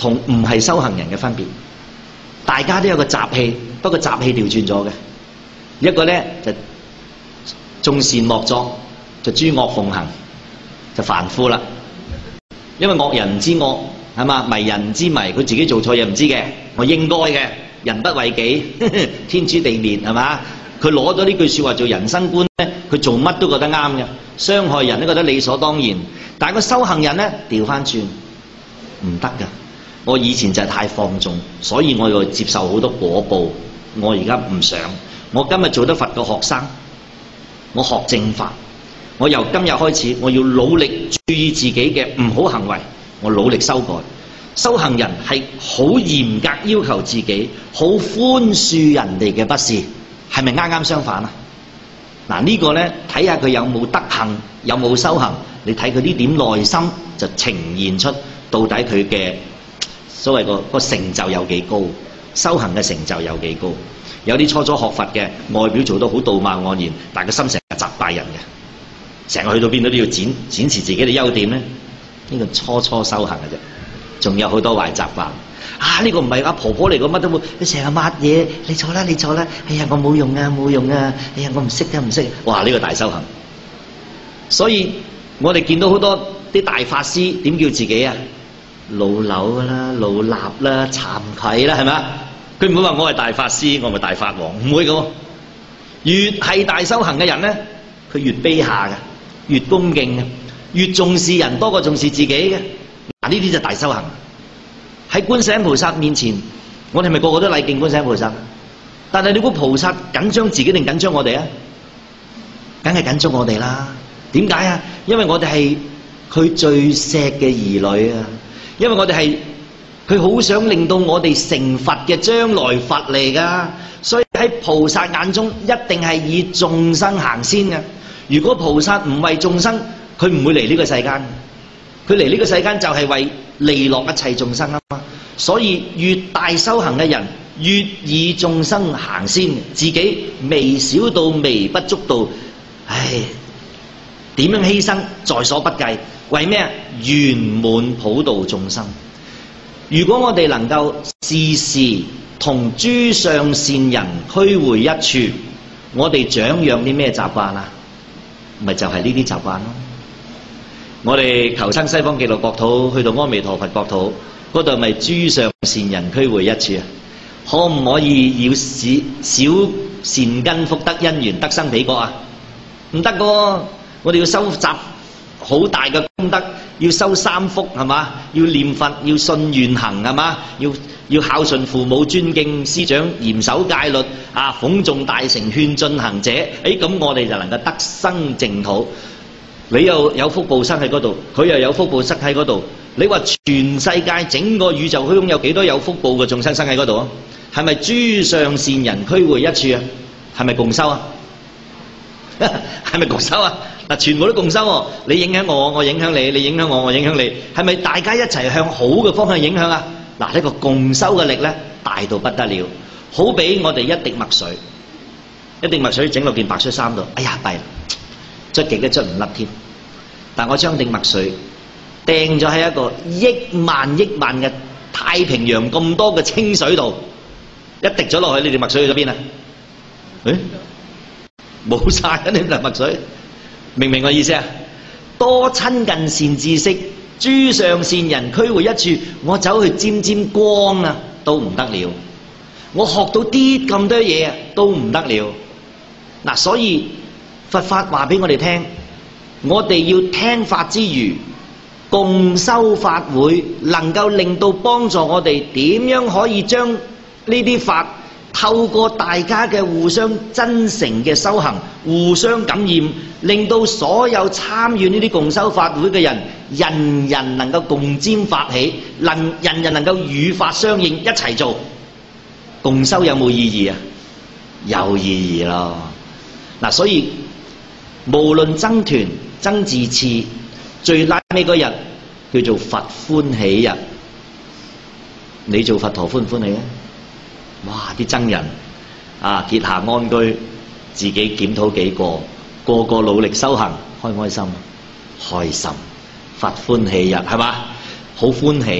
同唔係修行人嘅分別。大家都有個習氣，不過習氣調轉咗嘅。一個咧就眾善莫作，就諸惡奉行，就凡夫啦。因為惡人唔知惡，係嘛？迷人唔知迷，佢自己做錯嘢唔知嘅，我應該嘅，人不為己，天誅地滅，係嘛？佢攞咗呢句說話做人生觀咧，佢做乜都覺得啱嘅，傷害人都覺得理所當然。但係個修行人咧，調翻轉唔得噶。我以前就係太放縱，所以我要接受好多果報。我而家唔想，我今日做得佛嘅學生，我學正法。我由今日開始，我要努力注意自己嘅唔好行為，我努力修改。修行人係好嚴格要求自己，好寬恕人哋嘅不是，係咪啱啱相反啊？嗱，呢個呢，睇下佢有冇德行，有冇修行，你睇佢呢點內心就呈現出到底佢嘅所謂個個成就有幾高，修行嘅成就有幾高。有啲初初學佛嘅，外表做到好道貌岸然，但係個心成日責怪人嘅。成日去到邊度都要展展示自己嘅優點咧，呢個初初修行嘅啫，仲有好多壞習慣。啊，呢個唔係阿婆婆嚟個，乜都冇，你成日抹嘢，你坐啦，你坐啦。哎呀，我冇用啊，冇用啊。哎呀，我唔識啊，唔識。哇，呢個大修行。所以我哋見到好多啲大法師點叫自己啊？老朽啦，老衲啦，慚愧啦，係咪啊？佢唔會話我係大法師，我係大法王，唔會嘅。越係大修行嘅人咧，佢越卑下嘅。越恭敬嘅，越重視人多過重視自己嘅。嗱，呢啲就大修行。喺觀世音菩薩面前，我哋係咪個個都禮敬觀世音菩薩？但係你估菩薩緊張自己定緊張我哋啊？梗係緊張我哋啦。點解啊？因為我哋係佢最錫嘅兒女啊。因為我哋係佢好想令到我哋成佛嘅將來佛嚟噶。所以喺菩薩眼中，一定係以眾生行先嘅。如果菩薩唔為眾生，佢唔會嚟呢個世間。佢嚟呢個世間就係為利樂一切眾生啊嘛。所以越大修行嘅人，越以眾生行先，自己微小到微不足道，唉，點樣犧牲在所不計。為咩啊？圓滿普度眾生。如果我哋能夠時時同諸上善人俱會一處，我哋長養啲咩習慣啊？咪就係呢啲習慣咯。我哋求生西方極樂國土，去到阿彌陀佛國土，嗰度咪諸上善人俱會一處啊？可唔可以要使小善根福德因緣得生彼國啊？唔得噶，我哋要收集好大嘅功德，要修三福係嘛？要念佛，要信願行係嘛？要要孝順父母，尊敬師長，嚴守戒律啊，諷誦大乘勸進行者。誒，咁我哋就能夠得生淨土。你又有福報生喺嗰度，佢又有福報生喺嗰度。你話全世界整個宇宙虛空有幾多有福報嘅眾生生喺嗰度啊？係咪諸上善人俱會一處啊？係咪共修啊？係咪共修啊？嗱，全部都共修喎。你影響我，我影響你；你影響我，我影響你。係咪大家一齊向好嘅方向影響啊？嗱，呢個共修嘅力咧，大到不得了。好比我哋一滴墨水，一滴墨水整落件白恤衫度，哎呀弊啦，捽極都捽唔甩添。但我將滴墨水掟咗喺一個億萬億萬嘅太平洋咁多嘅清水度，一滴咗落去，你哋墨水去咗邊啊？誒，冇晒啊！你哋墨水，明唔明我意思啊？多親近善知識，諸上善人俱會一處，我走去沾沾光啊，都唔得了。我學到啲咁多嘢啊，都唔得了。嗱，所以佛法話俾我哋聽，我哋要聽法之餘，共修法會，能夠令到幫助我哋點樣可以將呢啲法透過大家嘅互相真誠嘅修行，互相感染，令到所有參與呢啲共修法會嘅人，人人能夠共沾法喜，能人人能夠與法相應，一齊做共修，有冇意義啊？有意義咯。嗱，所以無論僧團、僧自次，最拉尾嗰日叫做佛歡喜日。你做佛陀歡唔歡喜啊？哇！啲僧人啊，結下安居，自己檢討幾個，個個努力修行，開唔開心？開心！佛歡喜日係嘛？好歡喜。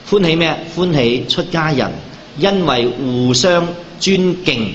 歡喜咩？歡喜出家人因為互相尊敬。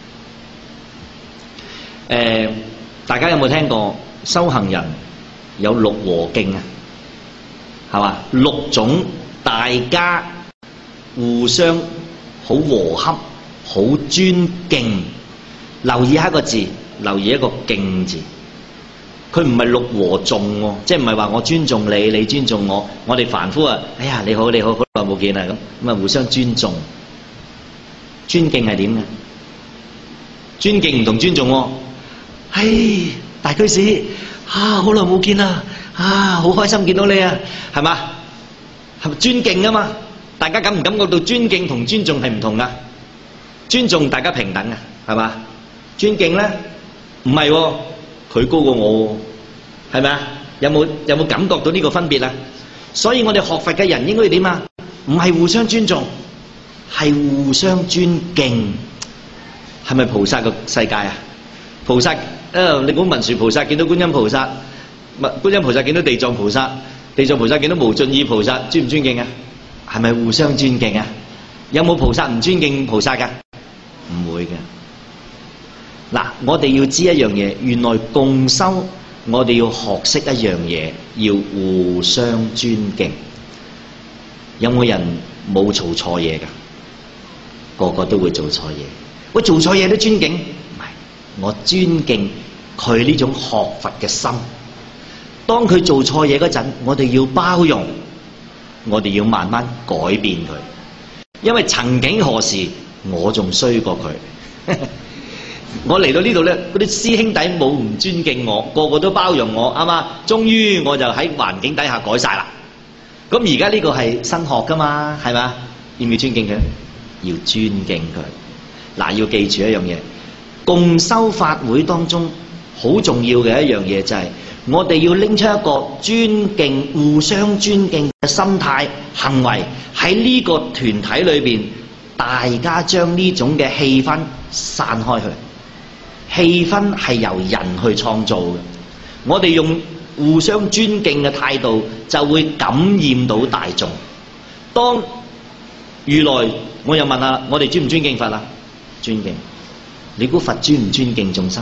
誒、呃，大家有冇聽過修行人有六和敬啊？係嘛？六種大家互相好和洽、好尊敬。留意一個字，留意一個敬字。佢唔係六和眾喎，即係唔係話我尊重你，你尊重我。我哋凡夫啊，哎呀你好你好，好耐冇見啦咁，咁啊互相尊重。尊敬係點嘅？尊敬唔同尊重喎。唉，大居士啊，好耐冇見啦，啊，好開心見到你啊，係嘛？係咪尊敬啊嘛？大家感唔感覺到尊敬同尊重係唔同噶？尊重大家平等啊，係嘛？尊敬咧唔係喎，佢高過我喎，係咪啊？有冇有冇感覺到呢個分別啊？所以我哋學佛嘅人應該要點啊？唔係互相尊重，係互相尊敬。係咪菩薩嘅世界啊？菩薩，誒，你估文殊菩薩見到觀音菩薩，觀音菩薩見到地藏菩薩，地藏菩薩見到無盡意菩薩，尊唔尊敬啊？係咪互相尊敬啊？有冇菩薩唔尊敬菩薩㗎？唔會嘅。嗱，我哋要知一樣嘢，原來共修，我哋要學識一樣嘢，要互相尊敬。有冇人冇做錯嘢㗎？個個都會做錯嘢。喂，做錯嘢都尊敬？唔係，我尊敬佢呢種學佛嘅心。當佢做錯嘢嗰陣，我哋要包容，我哋要慢慢改變佢。因為曾經何時我仲衰過佢。我嚟到呢度咧，嗰啲師兄弟冇唔尊敬我，個個都包容我，啱嘛？終於我就喺環境底下改晒啦。咁而家呢個係新學噶嘛，係嘛？要唔要尊敬佢？要尊敬佢。嗱，要記住一樣嘢，共修法會當中好重要嘅一樣嘢就係，我哋要拎出一個尊敬、互相尊敬嘅心態、行為喺呢個團體裏邊，大家將呢種嘅氣氛散開去。氣氛係由人去創造嘅，我哋用互相尊敬嘅態度，就會感染到大眾。當如來，我又問下，我哋尊唔尊敬佛啊？尊敬。你估佛尊唔尊敬眾生？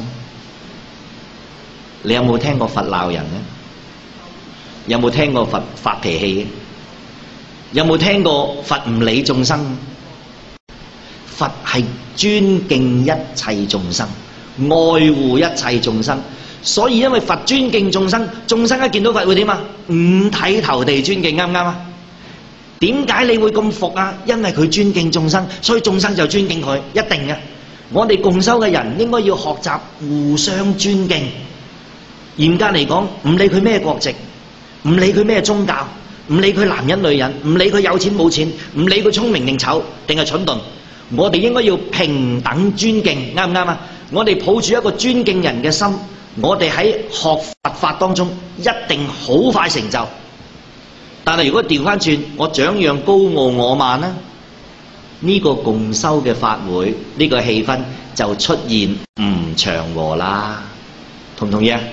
你有冇聽過佛鬧人呢？有冇聽過佛發脾氣？有冇聽過佛唔理眾生？佛係尊敬一切眾生，愛護一切眾生。所以因為佛尊敬眾生，眾生一見到佛會點啊？五體投地尊敬，啱唔啱啊？點解你會咁服啊？因為佢尊敬眾生，所以眾生就尊敬佢，一定嘅。我哋共修嘅人應該要學習互相尊敬。嚴格嚟講，唔理佢咩國籍，唔理佢咩宗教，唔理佢男人女人，唔理佢有錢冇錢，唔理佢聰明定醜定係蠢鈍，我哋應該要平等尊敬，啱唔啱啊？我哋抱住一個尊敬人嘅心，我哋喺學佛法當中一定好快成就。但係如果調翻轉，我長樣高傲我慢啦，呢個共修嘅法會，呢個氣氛就出現唔祥和啦。同唔同意啊？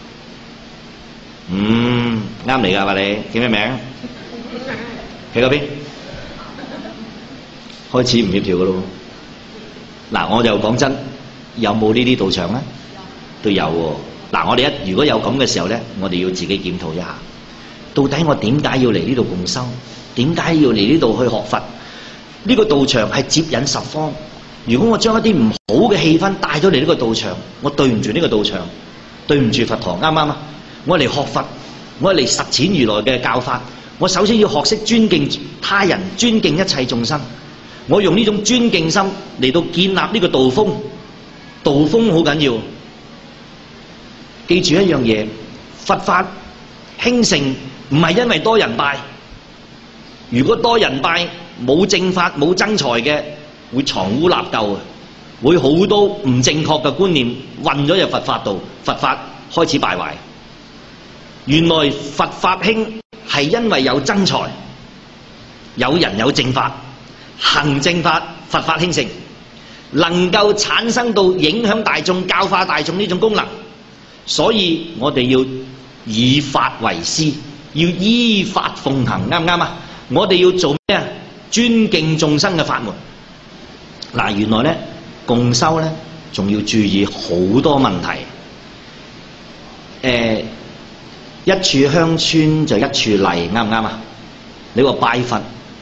嗯，啱嚟㗎嘛？你叫咩名？喺嗰邊開始唔協調㗎咯。嗱，我就講真，有冇呢啲道場咧？都有喎。嗱，我哋一如果有咁嘅時候咧，我哋要自己檢討一下，到底我點解要嚟呢度共修？點解要嚟呢度去學佛？呢個道場係接引十方。如果我將一啲唔好嘅氣氛帶咗嚟呢個道場，我對唔住呢個道場，對唔住佛堂，啱唔啱啊？我嚟學佛，我嚟實踐如來嘅教法。我首先要學識尊敬他人，尊敬一切眾生。我用呢種尊敬心嚟到建立呢個道風。道風好緊要。記住一樣嘢，佛法興盛唔係因為多人拜。如果多人拜，冇正法冇增財嘅，會藏污納垢啊，會好多唔正確嘅觀念混咗入佛法度，佛法開始敗壞。原來佛法興係因為有增財，有人有正法，行正法，佛法興盛，能夠產生到影響大眾、教化大眾呢種功能。所以我哋要以法為師，要依法奉行，啱唔啱啊？ 我哋要做咩啊？尊敬眾生嘅法門。嗱，原來咧共修咧，仲要注意好多問題。誒、呃，一處鄉村就一處例，啱唔啱啊？你話拜佛，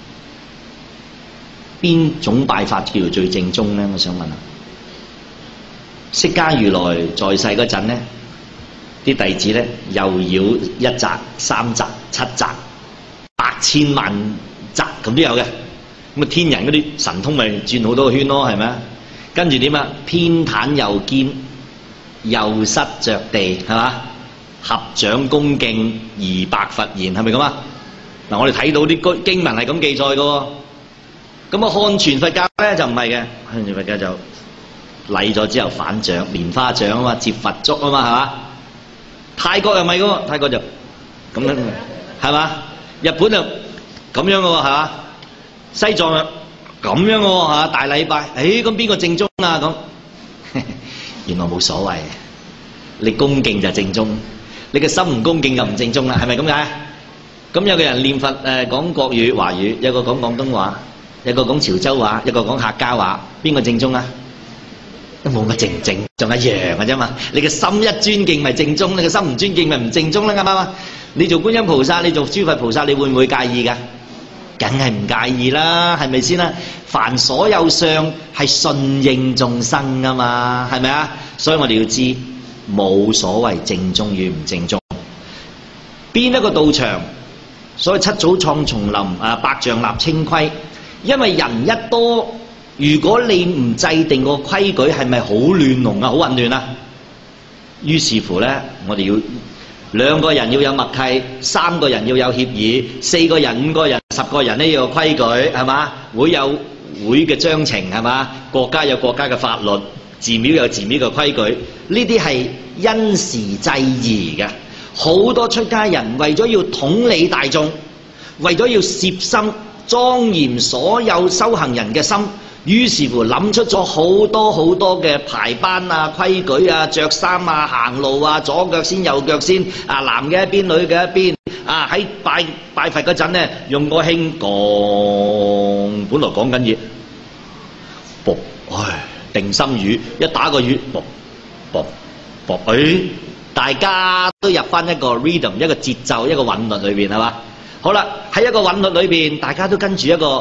邊種拜法叫做最正宗咧？我想問下。釋迦如來在世嗰陣咧，啲弟子咧又要一匝、三匝、七匝、百千萬匝咁都有嘅。咁啊，天人嗰啲神通咪轉好多個圈咯，係咪啊？跟住點啊？偏袒右肩，右膝着地，係嘛？合掌恭敬，二百佛言，係咪咁啊？嗱，我哋睇到啲經文係咁記載嘅喎。咁啊，漢傳佛教咧就唔係嘅，漢傳佛教就禮咗之後反掌，蓮花掌啊嘛，接佛足啊嘛，係嘛？泰國又唔係嘅喎，泰國就咁樣，係嘛？日本就咁樣嘅喎，係嘛？西藏啊咁樣嘅喎，嚇大禮拜，誒咁邊個正宗啊？咁原來冇所謂，你恭敬就正宗，你嘅心唔恭敬就唔正宗啦，係咪咁解？咁有個人念佛誒講國語華語，有個講廣東話，有個講潮州話，有個講客家話，邊個正宗啊？都冇乜正正，仲一樣嘅啫嘛。你嘅心一尊敬咪正宗，你嘅心唔尊敬咪唔正宗啦，啱唔啱啊？你做觀音菩薩，你做諸佛菩薩，你會唔會介意㗎？梗係唔介意啦，係咪先啦？凡所有相係順應眾生啊嘛，係咪啊？所以我哋要知冇所謂正宗與唔正宗。邊一個道場，所謂七草創叢林啊，百丈立清規。因為人一多，如果你唔制定個規矩，係咪好亂龍啊，好混亂啊？於是乎咧，我哋要兩個人要有默契，三個人要有協議，四個人、五個人、十個人咧要有規矩，係嘛？會有會嘅章程，係嘛？國家有國家嘅法律，寺廟有寺廟嘅規矩，呢啲係因時制宜嘅。好多出家人為咗要統理大眾，為咗要攝心莊嚴所有修行人嘅心，於是乎諗出咗好多好多嘅排班啊、規矩啊、着衫啊、行路啊，左腳先右腳先，啊男嘅一邊，女嘅一邊，啊喺拜拜佛嗰陣咧，用個磬講，本來講緊嘢，卜，唉，定心語，一打個語，卜卜卜，誒，大家都入翻一個 rhythm， 一個節奏，一個韻律裏邊，係嘛？好啦，喺一個韻律裏邊，大家都跟住一個，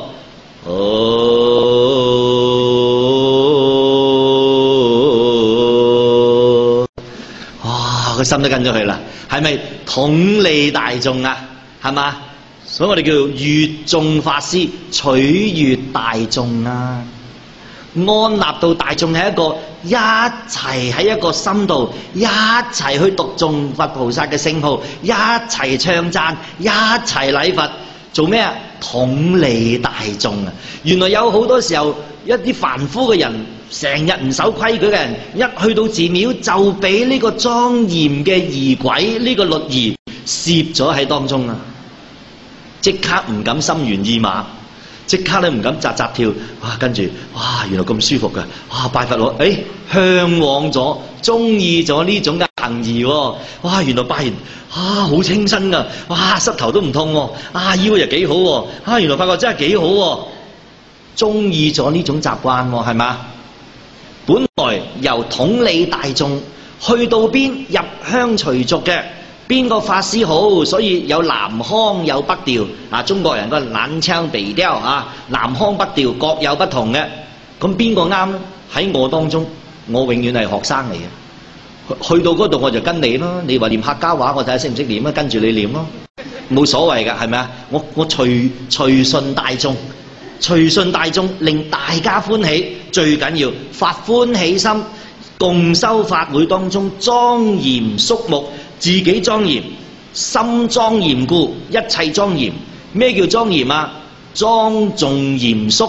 哦，哇，個心都跟咗去啦，係咪統理大眾啊？係嘛？所以我哋叫悅眾法師，取悅大眾啊！安立到大眾係一個一齊喺一個心度，一齊去讀誦佛菩薩嘅聖號，一齊唱讚，一齊禮佛，做咩啊？統理大眾啊！原來有好多時候，一啲凡夫嘅人，成日唔守規矩嘅人，一去到寺廟就俾呢個莊嚴嘅儀軌，呢個律儀攝咗喺當中啊！即刻唔敢心猿意馬。即刻咧唔敢扎扎跳，哇！跟住哇，原來咁舒服嘅，哇！拜佛咯，誒，向往咗，中意咗呢種嘅行儀喎，哇！原來拜完啊，好清新噶，哇！膝頭都唔痛喎，啊腰又幾好喎，啊！原來發覺真係幾好喎，中意咗呢種習慣喎，係嘛？本來由統理大眾，去到邊入鄉隨俗嘅。邊個法師好？所以有南腔有北調啊！中國人個南腔北調啊，南腔北調各有不同嘅。咁邊個啱咧？喺我當中，我永遠係學生嚟嘅。去到嗰度我就跟你咯。你話念客家話，我睇下識唔識念啊？跟住你念咯，冇所謂㗎，係咪啊？我我隨隨順大眾，隨順大眾令大家歡喜，最緊要發歡喜心，共修法會當中莊嚴肅穆。自己莊嚴，心莊嚴故，一切莊嚴。咩叫莊嚴啊？莊重嚴肅。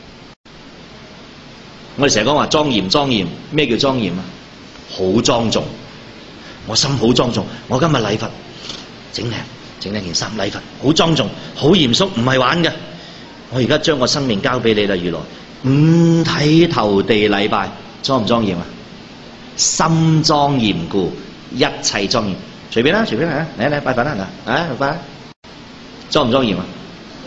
我哋成日講話莊嚴莊嚴，咩叫莊嚴啊？好莊重，我心好莊重。我今日禮佛，整靚整靚件衫禮佛，好莊重，好嚴肅，唔係玩嘅。我而家將我生命交俾你啦，如來，五體投地禮拜，莊唔莊嚴啊？心莊嚴故。一切莊嚴，隨便啦，隨便啦，嚟嚟拜佛啦嗱，啊拜，莊唔莊嚴啊？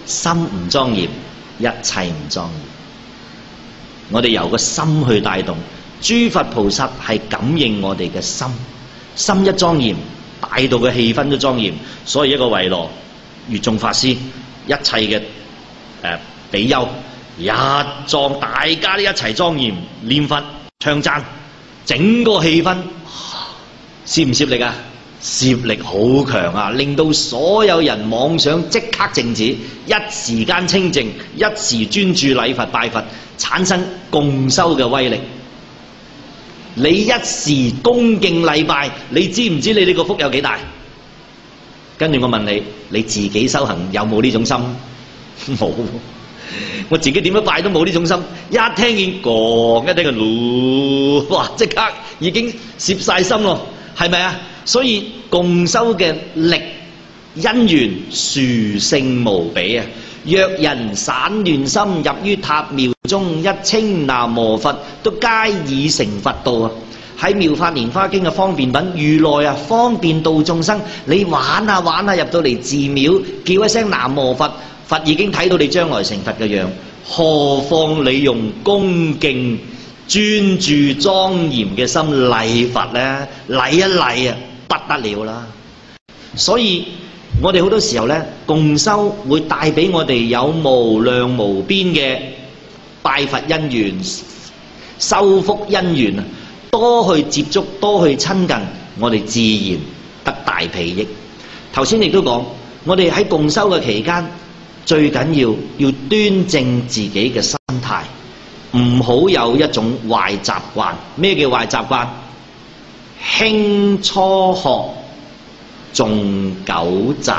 心唔莊嚴，一切唔莊嚴。我哋由個心去帶動，諸佛菩薩係感應我哋嘅心，心一莊嚴，大道嘅氣氛都莊嚴。所以一個維羅、月眾法師，一切嘅誒比丘一莊，大家都一齊莊嚴念佛唱讚，整個氣氛攝唔攝力啊？攝力好強啊！令到所有人妄想即刻靜止，一時間清靜，一時專注禮佛拜佛，產生共修嘅威力。你一時恭敬禮拜，你知唔知你呢個福有幾大？跟住我問你，你自己修行有冇呢種心？冇，我自己點樣拜都冇呢種心。一聽見講，一聽個嚕，哇！即刻已經攝晒心咯，係咪啊？所以共修嘅力因緣殊勝無比啊！若人散亂心入於塔廟中，一稱南無佛，都皆已成佛道啊！喺《妙法蓮華經》嘅方便品，如來啊方便度眾生，你玩下玩下入到嚟寺廟，叫一聲南無佛，佛已經睇到你將來成佛嘅樣，何況你用恭敬專注莊嚴嘅心禮佛呢？禮一禮啊，不得了啦！所以我哋好多時候呢，共修會帶俾我哋有無量無邊嘅拜佛因緣、修福因緣啊！多去接觸，多去親近，我哋自然得大裨益。頭先亦都講，我哋喺共修嘅期間，最緊要要端正自己嘅心態，唔好有一種壞習慣。咩叫壞習慣？輕初學，重久習。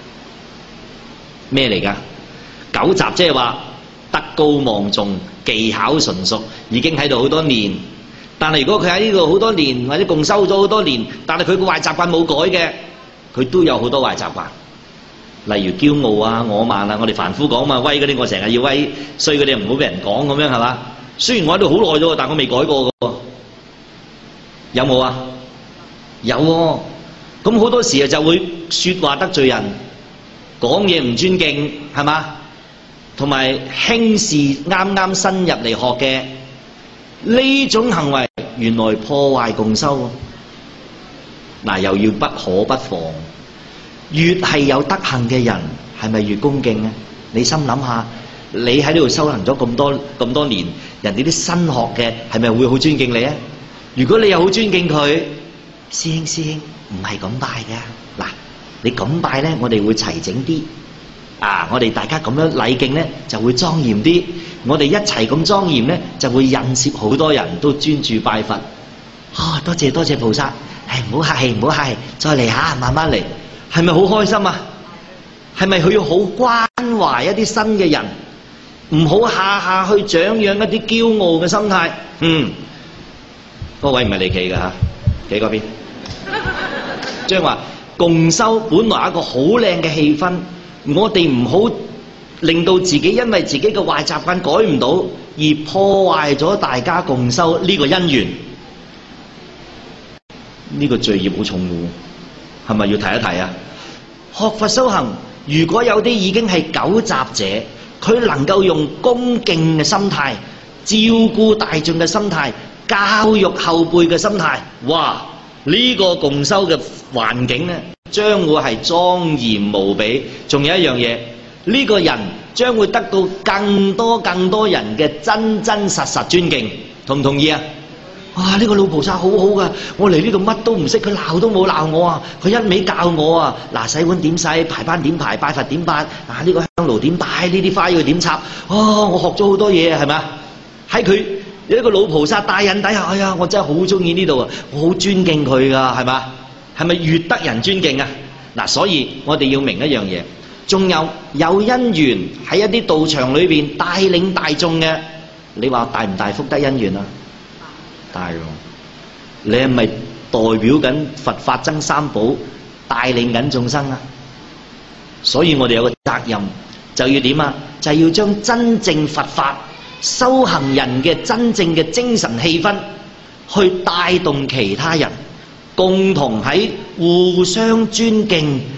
咩嚟㗎？久習即係話德高望重，技巧純熟，已經喺度好多年。但係如果佢喺呢度好多年，或者共修咗好多年，但係佢個壞習慣冇改嘅，佢都有好多壞習慣。例如驕傲啊、我慢啊，我哋凡夫講嘛，威嗰啲我成日要威，衰嗰啲唔好俾人講咁樣係嘛？雖然我喺度好耐咗，但我未改過嘅，有冇啊？有喎。咁好多時啊就會説話得罪人，講嘢唔尊敬係嘛？同埋輕視啱啱新入嚟學嘅。呢種行為原來破壞共修，嗱又要不可不防。越係有德行嘅人，係咪越恭敬咧？你心諗下，你喺呢度修行咗咁多咁多年，人哋啲新學嘅係咪會好尊敬你啊？如果你又好尊敬佢，師兄師兄唔係咁拜嘅。嗱，你咁拜咧，我哋會齊整啲。啊！我哋大家咁樣禮敬咧，就會莊嚴啲。我哋一齊咁莊嚴咧，就會引攝好多人都專注拜佛。啊！多謝多謝菩薩，唉，唔好客氣，唔好客氣，再嚟下，慢慢嚟。係咪好開心啊？係咪佢要好關懷一啲新嘅人，唔好下下去長養一啲驕傲嘅心態？嗯，嗰位唔係你企㗎嚇，企嗰邊。即係話共修本來一個好靚嘅氣氛。我哋唔好令到自己因為自己嘅壞習慣改唔到，而破壞咗大家共修呢個因緣。呢個罪業好重喎，係咪要提一提啊？學佛修行，如果有啲已經係久習者，佢能夠用恭敬嘅心態、照顧大眾嘅心態、教育後輩嘅心態，哇！呢個共修嘅環境咧，將會係莊嚴無比。仲有一樣嘢，呢個人將會得到更多更多人嘅真真實實尊敬，同唔同意啊？哇！呢個老菩薩好好噶，我嚟呢度乜都唔識，佢鬧都冇鬧我啊！佢一味教我啊，嗱，洗碗點洗，排班點排，拜佛點拜，啊呢個香爐點擺，呢啲花要點插，哦，我學咗好多嘢，係咪啊？喺佢一個老菩薩帶引底下，哎呀，我真係好中意呢度啊，我好尊敬佢噶，係嘛？係咪越得人尊敬啊？嗱，所以我哋要明一樣嘢，仲有有因緣喺一啲道場裏邊帶領大眾嘅，你話大唔大福德因緣啊？大喎！你係咪代表緊佛法僧三寶帶領緊眾生啊？所以我哋有個責任，就要點啊？就係要將真正佛法修行人嘅真正嘅精神氣氛，去帶動其他人，共同喺互相尊敬、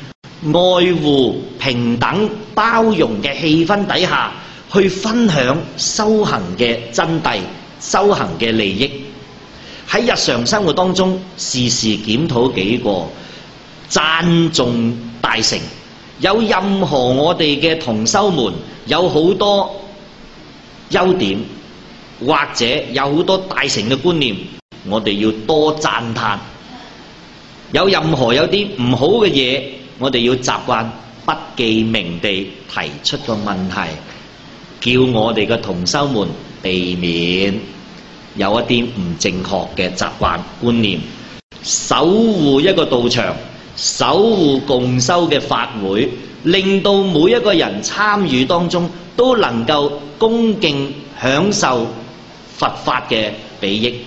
愛護、平等、包容嘅氣氛底下，去分享修行嘅真諦、修行嘅利益。喺日常生活當中，時時檢討己過，讚頌大乘。有任何我哋嘅同修們有好多優點，或者有好多大乘嘅觀念，我哋要多讚歎。有任何有啲唔好嘅嘢，我哋要習慣不記名地提出個問題，叫我哋嘅同修們避免有一啲唔正確嘅習慣觀念，守護一個道場，守護共修嘅法會，令到每一個人參與當中都能夠恭敬享受佛法嘅裨益。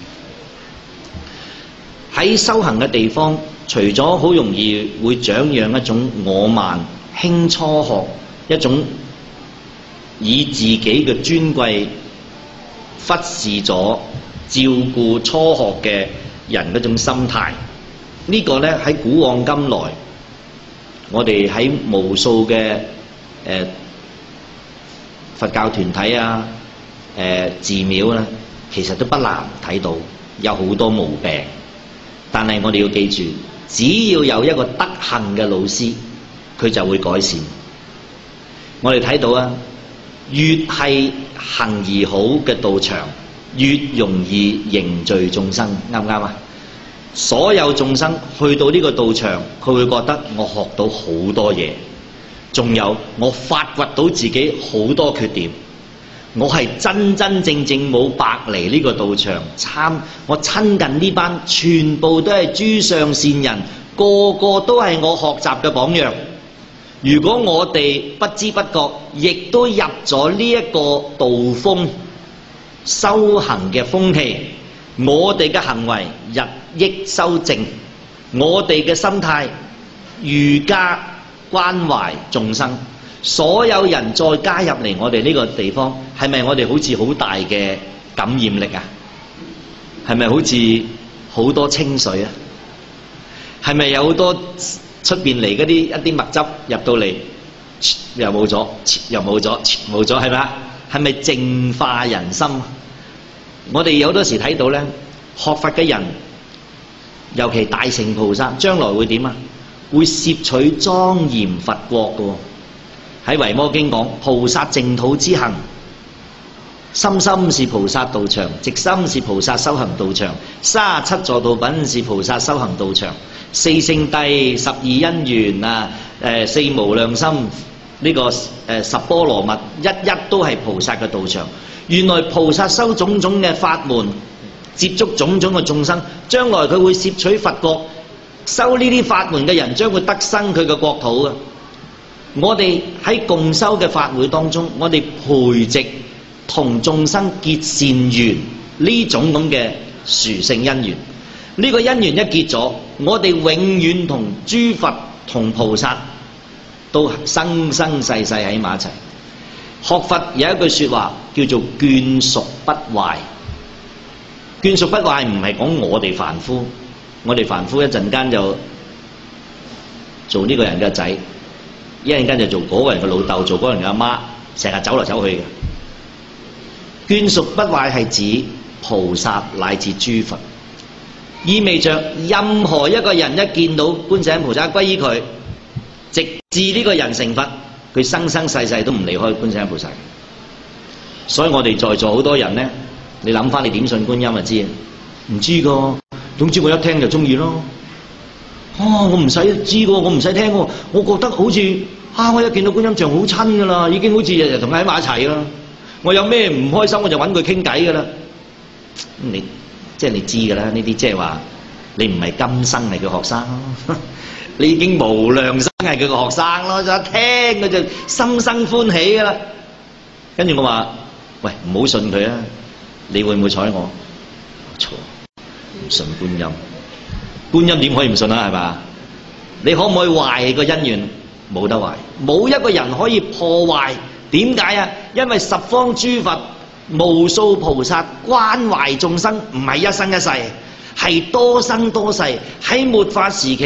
喺修行嘅地方，除咗好容易會長養一種我慢、輕初學，一種以自己嘅尊貴忽視咗照顧初學嘅人嗰種心態。呢個呢，喺古往今來，我哋喺無數嘅誒、呃、佛教團體啊、誒、呃、寺廟咧，其實都不難睇到有好多毛病。但係我哋要記住，只要有一個德行嘅老師，佢就會改善。我哋睇到啊，越係行而好嘅道場，越容易凝聚眾生，啱唔啱啊？所有眾生去到呢個道場，佢會覺得我學到好多嘢，仲有我發掘到自己好多缺點。我係真真正正冇白嚟呢個道場參，我親近呢班全部都係諸上善人，個個都係我學習嘅榜樣。如果我哋不知不覺亦都入咗呢一個道風修行嘅風氣，我哋嘅行為日益修正，我哋嘅心態愈加關懷眾生，所有人再加入嚟我哋呢個地方，係咪我哋好似好大嘅感染力啊？係咪好似好多清水啊？係咪有好多出邊嚟嗰啲一啲墨汁入到嚟，又冇咗，又冇咗，冇咗，係咪啊？係咪淨化人心？我哋有好多時睇到咧，學佛嘅人，尤其大乘菩薩，將來會點啊？會攝取莊嚴佛國嘅喎。喺《維摩經》講，菩薩淨土之行，心心是菩薩道場，直心是菩薩修行道場，三十七座道品是菩薩修行道場，四聖諦、十二因緣啊，誒四無量心呢、這個誒、呃、十波羅蜜，一一都係菩薩嘅道場。原來菩薩修種種嘅法門，接觸種種嘅眾生，將來佢會攝取佛國，修呢啲法門嘅人將會得生佢嘅國土嘅。我哋喺共修嘅法會當中，我哋培植同眾生結善緣呢種咁嘅殊勝因緣。呢、這個因緣一結咗，我哋永遠同諸佛同菩薩都生生世世喺埋一齊。學佛有一句說話叫做眷屬不壞。眷屬不壞唔係講我哋凡夫，我哋凡夫一陣間就做呢個人嘅仔，一陣間就做嗰個人嘅老豆，做嗰個人嘅阿媽，成日走嚟走去嘅。眷屬不壞係指菩薩乃至諸佛，意味着任何一個人一見到觀世音菩薩歸依佢，直至呢個人成佛，佢生生世世都唔離開觀世音菩薩。所以我哋在座好多人呢，你諗翻你點信觀音就知，唔知噶，總之我一聽就中意咯。哦，我唔使知噶，我唔使聽噶，我覺得好似啊，我一見到觀音像好親噶啦，已經好似日日同佢喺埋一齊啦。我有咩唔開心我就揾佢傾偈噶啦。你即係你知噶啦，呢啲即係話你唔係今生係佢學生咯，你已經無量生係佢個學生咯，就一聽佢就心生歡喜噶啦。跟住我話：喂，唔好信佢啊！你會唔會睬我？錯，唔信觀音。觀音點可以唔信啊？係嘛？你可唔可以壞個因緣？冇得壞，冇一個人可以破壞。點解啊？因為十方諸佛、無數菩薩關懷眾生，唔係一生一世，係多生多世。喺末法時期，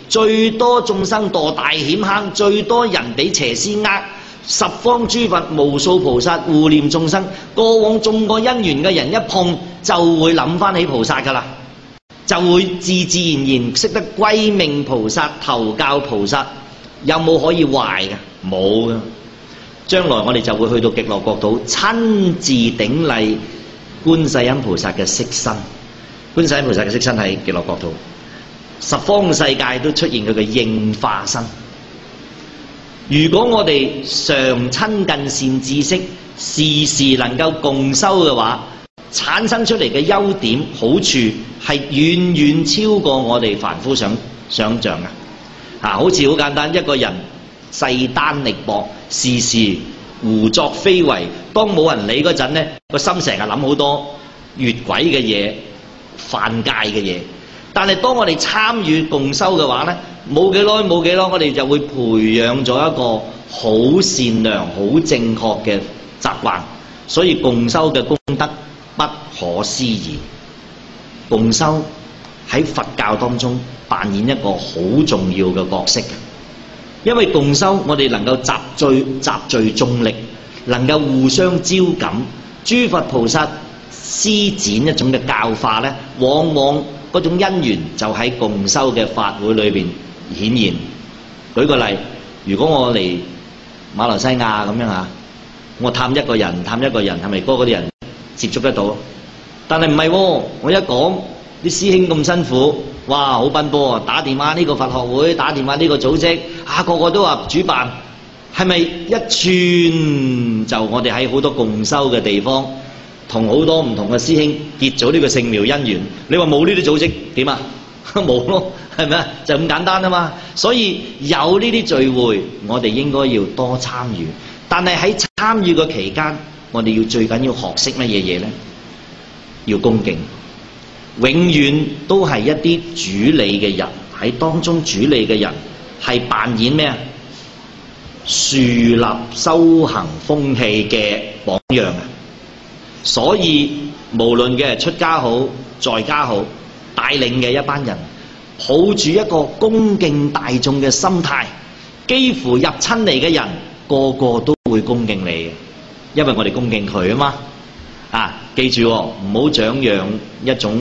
最多眾生墮大險坑，最多人俾邪師呃，十方諸佛無數菩薩護念眾生。過往種過因緣嘅人一碰就會諗翻起菩薩㗎啦，就會自自然然識得歸命菩薩、投教菩薩。有冇可以壞嘅？冇嘅。將來我哋就會去到極樂國土，親自頂禮觀世音菩薩嘅色身。觀世音菩薩嘅色身喺極樂國土，十方世界都出現佢嘅應化身。如果我哋常親近善知識，時時能夠共修嘅話，產生出嚟嘅優點好處係遠遠超過我哋凡夫想想像嘅。啊，好似好簡單，一個人勢單力薄，時時胡作非為，當冇人理嗰陣呢，個心成日諗好多越軌嘅嘢、犯戒嘅嘢。但係當我哋參與共修嘅話呢，冇幾耐冇幾耐，我哋就會培養咗一個好善良、好正確嘅習慣。所以共修嘅功德不可思議。共修喺佛教當中扮演一個好重要嘅角色，因為共修我哋能夠集聚集聚眾力，能夠互相招感。諸佛菩薩施展一種嘅教化呢，往往嗰種因緣就喺共修嘅法會裏邊顯現。舉個例，如果我嚟馬來西亞咁樣嚇，我探一個人探一個人，係咪嗰啲人接觸得到？但係唔係喎，我一講啲師兄咁辛苦，哇好奔波啊！打電話呢個佛學會，打電話呢個組織，啊個個都話主辦，係咪一串就我哋喺好多共修嘅地方，同好多唔同嘅師兄結咗呢個聖妙姻緣？你話冇呢啲組織點啊？冇咯，係咪啊？就咁簡單啊嘛。所以有呢啲聚會，我哋應該要多參與。但係喺參與嘅期間，我哋要最緊要學識乜嘢嘢呢？要恭敬。永遠都係一啲主理嘅人，喺當中主理嘅人係扮演咩啊？樹立修行風氣嘅榜樣啊！所以無論嘅係出家好，在家好，帶領嘅一班人，抱住一個恭敬大眾嘅心態，幾乎入親嚟嘅人個個都會恭敬你嘅，因為我哋恭敬佢啊嘛。啊，記住喎，唔好長養一種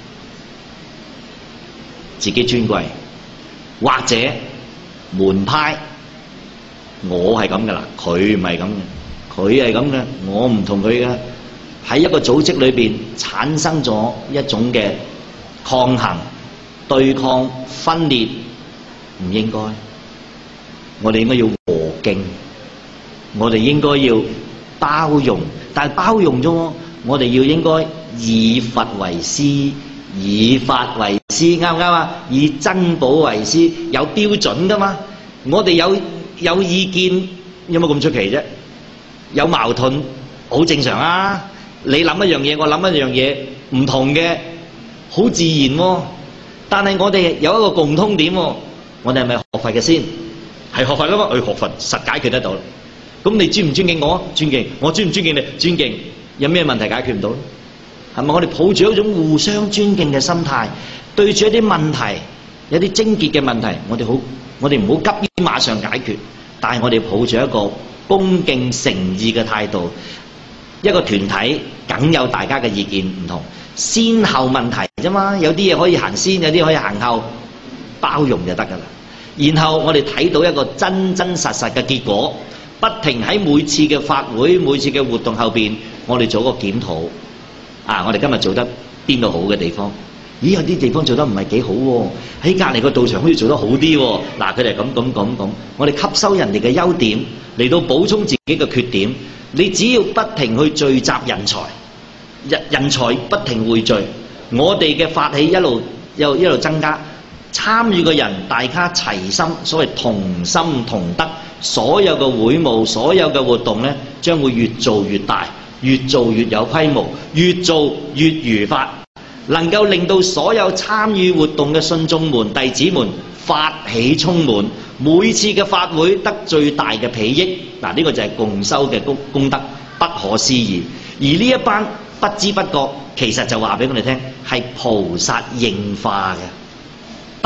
自己尊貴，或者門派，我係咁噶啦，佢唔係咁嘅，佢係咁嘅，我唔同佢嘅。喺一個組織裏邊產生咗一種嘅抗衡、對抗、分裂，唔應該。我哋應該要和敬，我哋應該要包容，但係包容咗，我哋要應該以佛為師。以法為師，啱唔啱啊？以珍寶為師，有標準噶嘛？我哋有有意見，有冇咁出奇啫？有矛盾，好正常啊！你諗一樣嘢，我諗一樣嘢，唔同嘅，好自然喎、啊。但係我哋有一個共通點喎、啊，我哋係咪學佛嘅先？係學佛噶嘛？去學佛實解決得到。咁你尊唔尊敬我？尊敬。我尊唔尊敬你？尊敬。有咩問題解決唔到？係咪我哋抱住一種互相尊敬嘅心態，對住一啲問題、有啲症結嘅問題，我哋好，我哋唔好急於馬上解決，但係我哋抱住一個恭敬誠意嘅態度。一個團體梗有大家嘅意見唔同，先後問題啫嘛。有啲嘢可以行先，有啲可以行後，包容就得㗎啦。然後我哋睇到一個真真實實嘅結果，不停喺每次嘅法會、每次嘅活動後邊，我哋做一個檢討。啊！我哋今日做得邊度好嘅地方？咦，有啲地方做得唔係幾好喎、啊，喺隔離個道場好似做得好啲喎、啊。嗱、啊，佢哋咁咁咁咁，我哋吸收人哋嘅優點嚟到補充自己嘅缺點。你只要不停去聚集人才，人人才不停匯聚，我哋嘅法器一路又一路增加，參與嘅人大家齊心，所謂同心同德，所有嘅會務、所有嘅活動呢，將會越做越大。越做越有規模，越做越如法，能夠令到所有參與活動嘅信眾們、弟子們法喜充滿，每次嘅法會得最大嘅裨益。嗱，呢個就係共修嘅功功德，不可思議。而呢一班不知不覺，其實就話俾我哋聽，係菩薩應化嘅，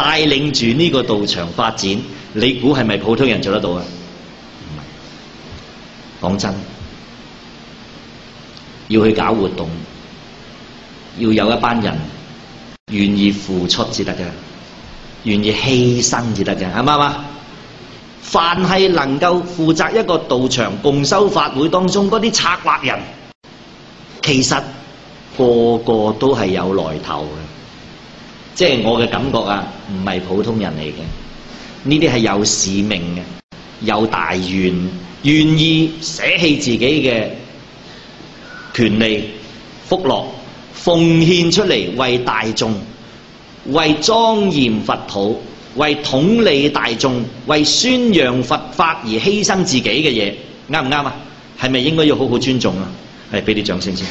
帶領住呢個道場發展，你估係咪普通人做得到啊？唔係，講真，要去搞活動，要有一班人願意付出至得嘅，願意犧牲至得嘅，啱唔啱啊？凡係能夠負責一個道場共修法會當中嗰啲策劃人，其實個個都係有來頭嘅，即係我嘅感覺啊，唔係普通人嚟嘅，呢啲係有使命嘅，有大願，願意捨棄自己嘅權利、福樂，奉獻出嚟為大眾，為莊嚴佛土，為統理大眾，為宣揚佛法而犧牲自己嘅嘢，啱唔啱啊？係咪應該要好好尊重啊？係，俾啲掌聲先。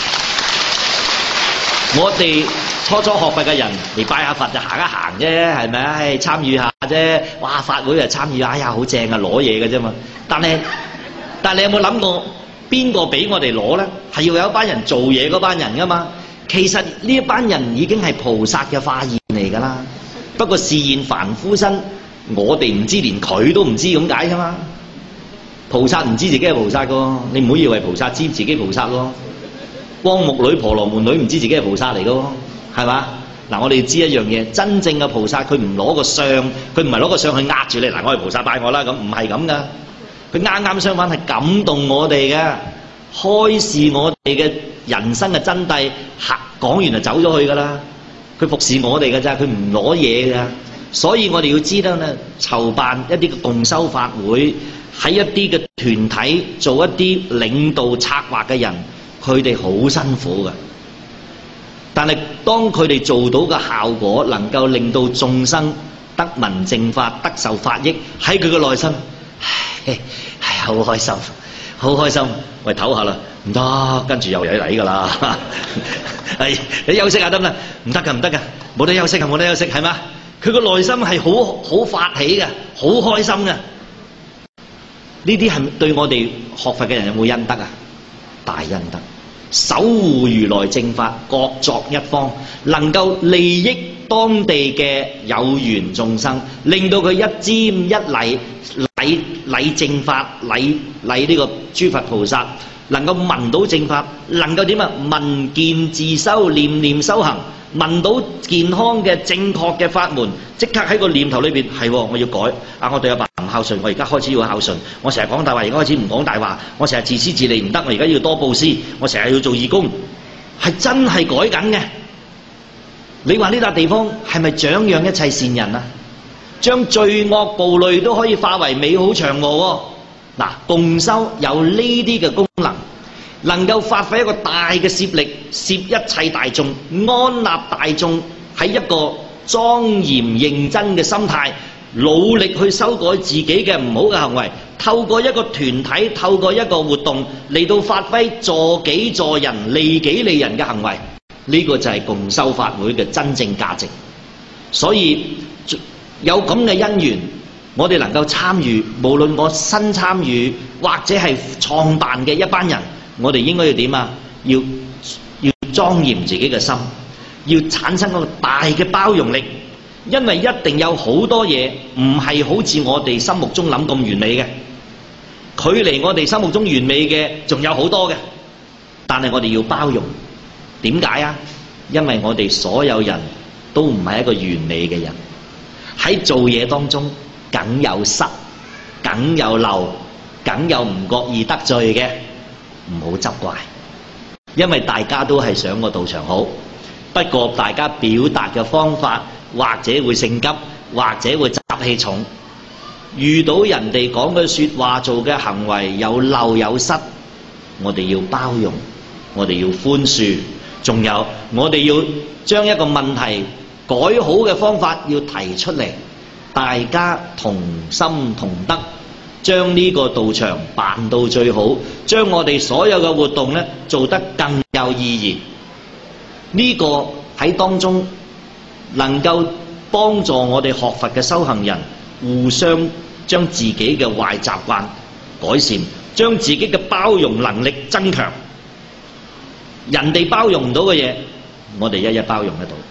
我哋初初學佛嘅人嚟拜下佛就行一行啫，係咪啊？參與下啫，哇！法會啊參與，哎呀好正啊，攞嘢嘅啫嘛。但係但係你有冇諗過邊個俾我哋攞咧？係要有一班人做嘢嗰班人噶嘛。其實呢一班人已經係菩薩嘅化現嚟噶啦。不過示現凡夫身，我哋唔知，連佢都唔知咁解噶嘛。菩薩唔知自己係菩薩噶，你唔好以為菩薩知自己菩薩咯。光目女、婆羅門女唔知自己係菩薩嚟噶，係嘛？嗱，我哋知一樣嘢，真正嘅菩薩佢唔攞個相，佢唔係攞個相去壓住你。嗱，我係菩薩拜我啦，咁唔係咁噶。佢啱啱相反係感動我哋嘅，開示我哋嘅人生嘅真諦。講完就走咗去噶啦。佢服侍我哋嘅咋，佢唔攞嘢噶。所以我哋要知道咧，籌辦一啲嘅共修法會，喺一啲嘅團體做一啲領導策劃嘅人，佢哋好辛苦噶。但係當佢哋做到嘅效果，能夠令到眾生得聞正法，得受法益，喺佢嘅內心，唉，唉，好開心，好開心。喂，唞下啦，唔得，跟住又有嚟噶啦。係，你休息下得唔得？唔得噶，唔得噶，冇得休息啊，冇得休息，係嘛？佢個內心係好好發起嘅，好開心嘅。呢啲係對我哋學佛嘅人有冇恩德啊？大恩德，守護如來正法，各作一方，能夠利益當地嘅有緣眾生，令到佢一瞻一禮禮禮正法，禮禮呢個諸佛菩薩，能夠聞到正法，能夠點啊？聞見自修，念念修行，聞到健康嘅正確嘅法門，即刻喺個念頭裏邊係，我要改啊！我對阿爸唔孝順，我而家開始要孝順。我成日講大話，而家開始唔講大話。我成日自私自利唔得，我而家要多布施。我成日要做義工，係真係改緊嘅。你話呢笪地方係咪長養一切善人啊？將罪惡暴戾都可以化為美好祥和喎。嗱，共修有呢啲嘅功能，能夠發揮一個大嘅攝力，攝一切大眾，安立大眾喺一個莊嚴認真嘅心態，努力去修改自己嘅唔好嘅行為，透過一個團體，透過一個活動嚟到發揮助己助人、利己利人嘅行為，呢個就係共修法會嘅真正價值。所以有咁嘅因緣，我哋能夠參與，無論我新參與或者係創辦嘅一班人，我哋應該要點啊？要要莊嚴自己嘅心，要產生一個大嘅包容力，因為一定有好多嘢唔係好似我哋心目中諗咁完美嘅，距離我哋心目中完美嘅仲有好多嘅，但係我哋要包容。點解啊？因為我哋所有人都唔係一個完美嘅人，喺做嘢當中梗有失，梗有漏，梗有唔覺意得罪嘅，唔好責怪，因為大家都係想個道場好，不過大家表達嘅方法或者會性急，或者會習氣重，遇到人哋講嘅說話做嘅行為有漏有失，我哋要包容，我哋要寬恕，仲有我哋要將一個問題改好嘅方法要提出嚟，大家同心同德，將呢個道場辦到最好，將我哋所有嘅活動咧做得更有意義。呢個喺當中能夠幫助我哋學佛嘅修行人互相將自己嘅壞習慣改善，將自己嘅包容能力增強。人哋包容唔到嘅嘢，我哋一一包容得到。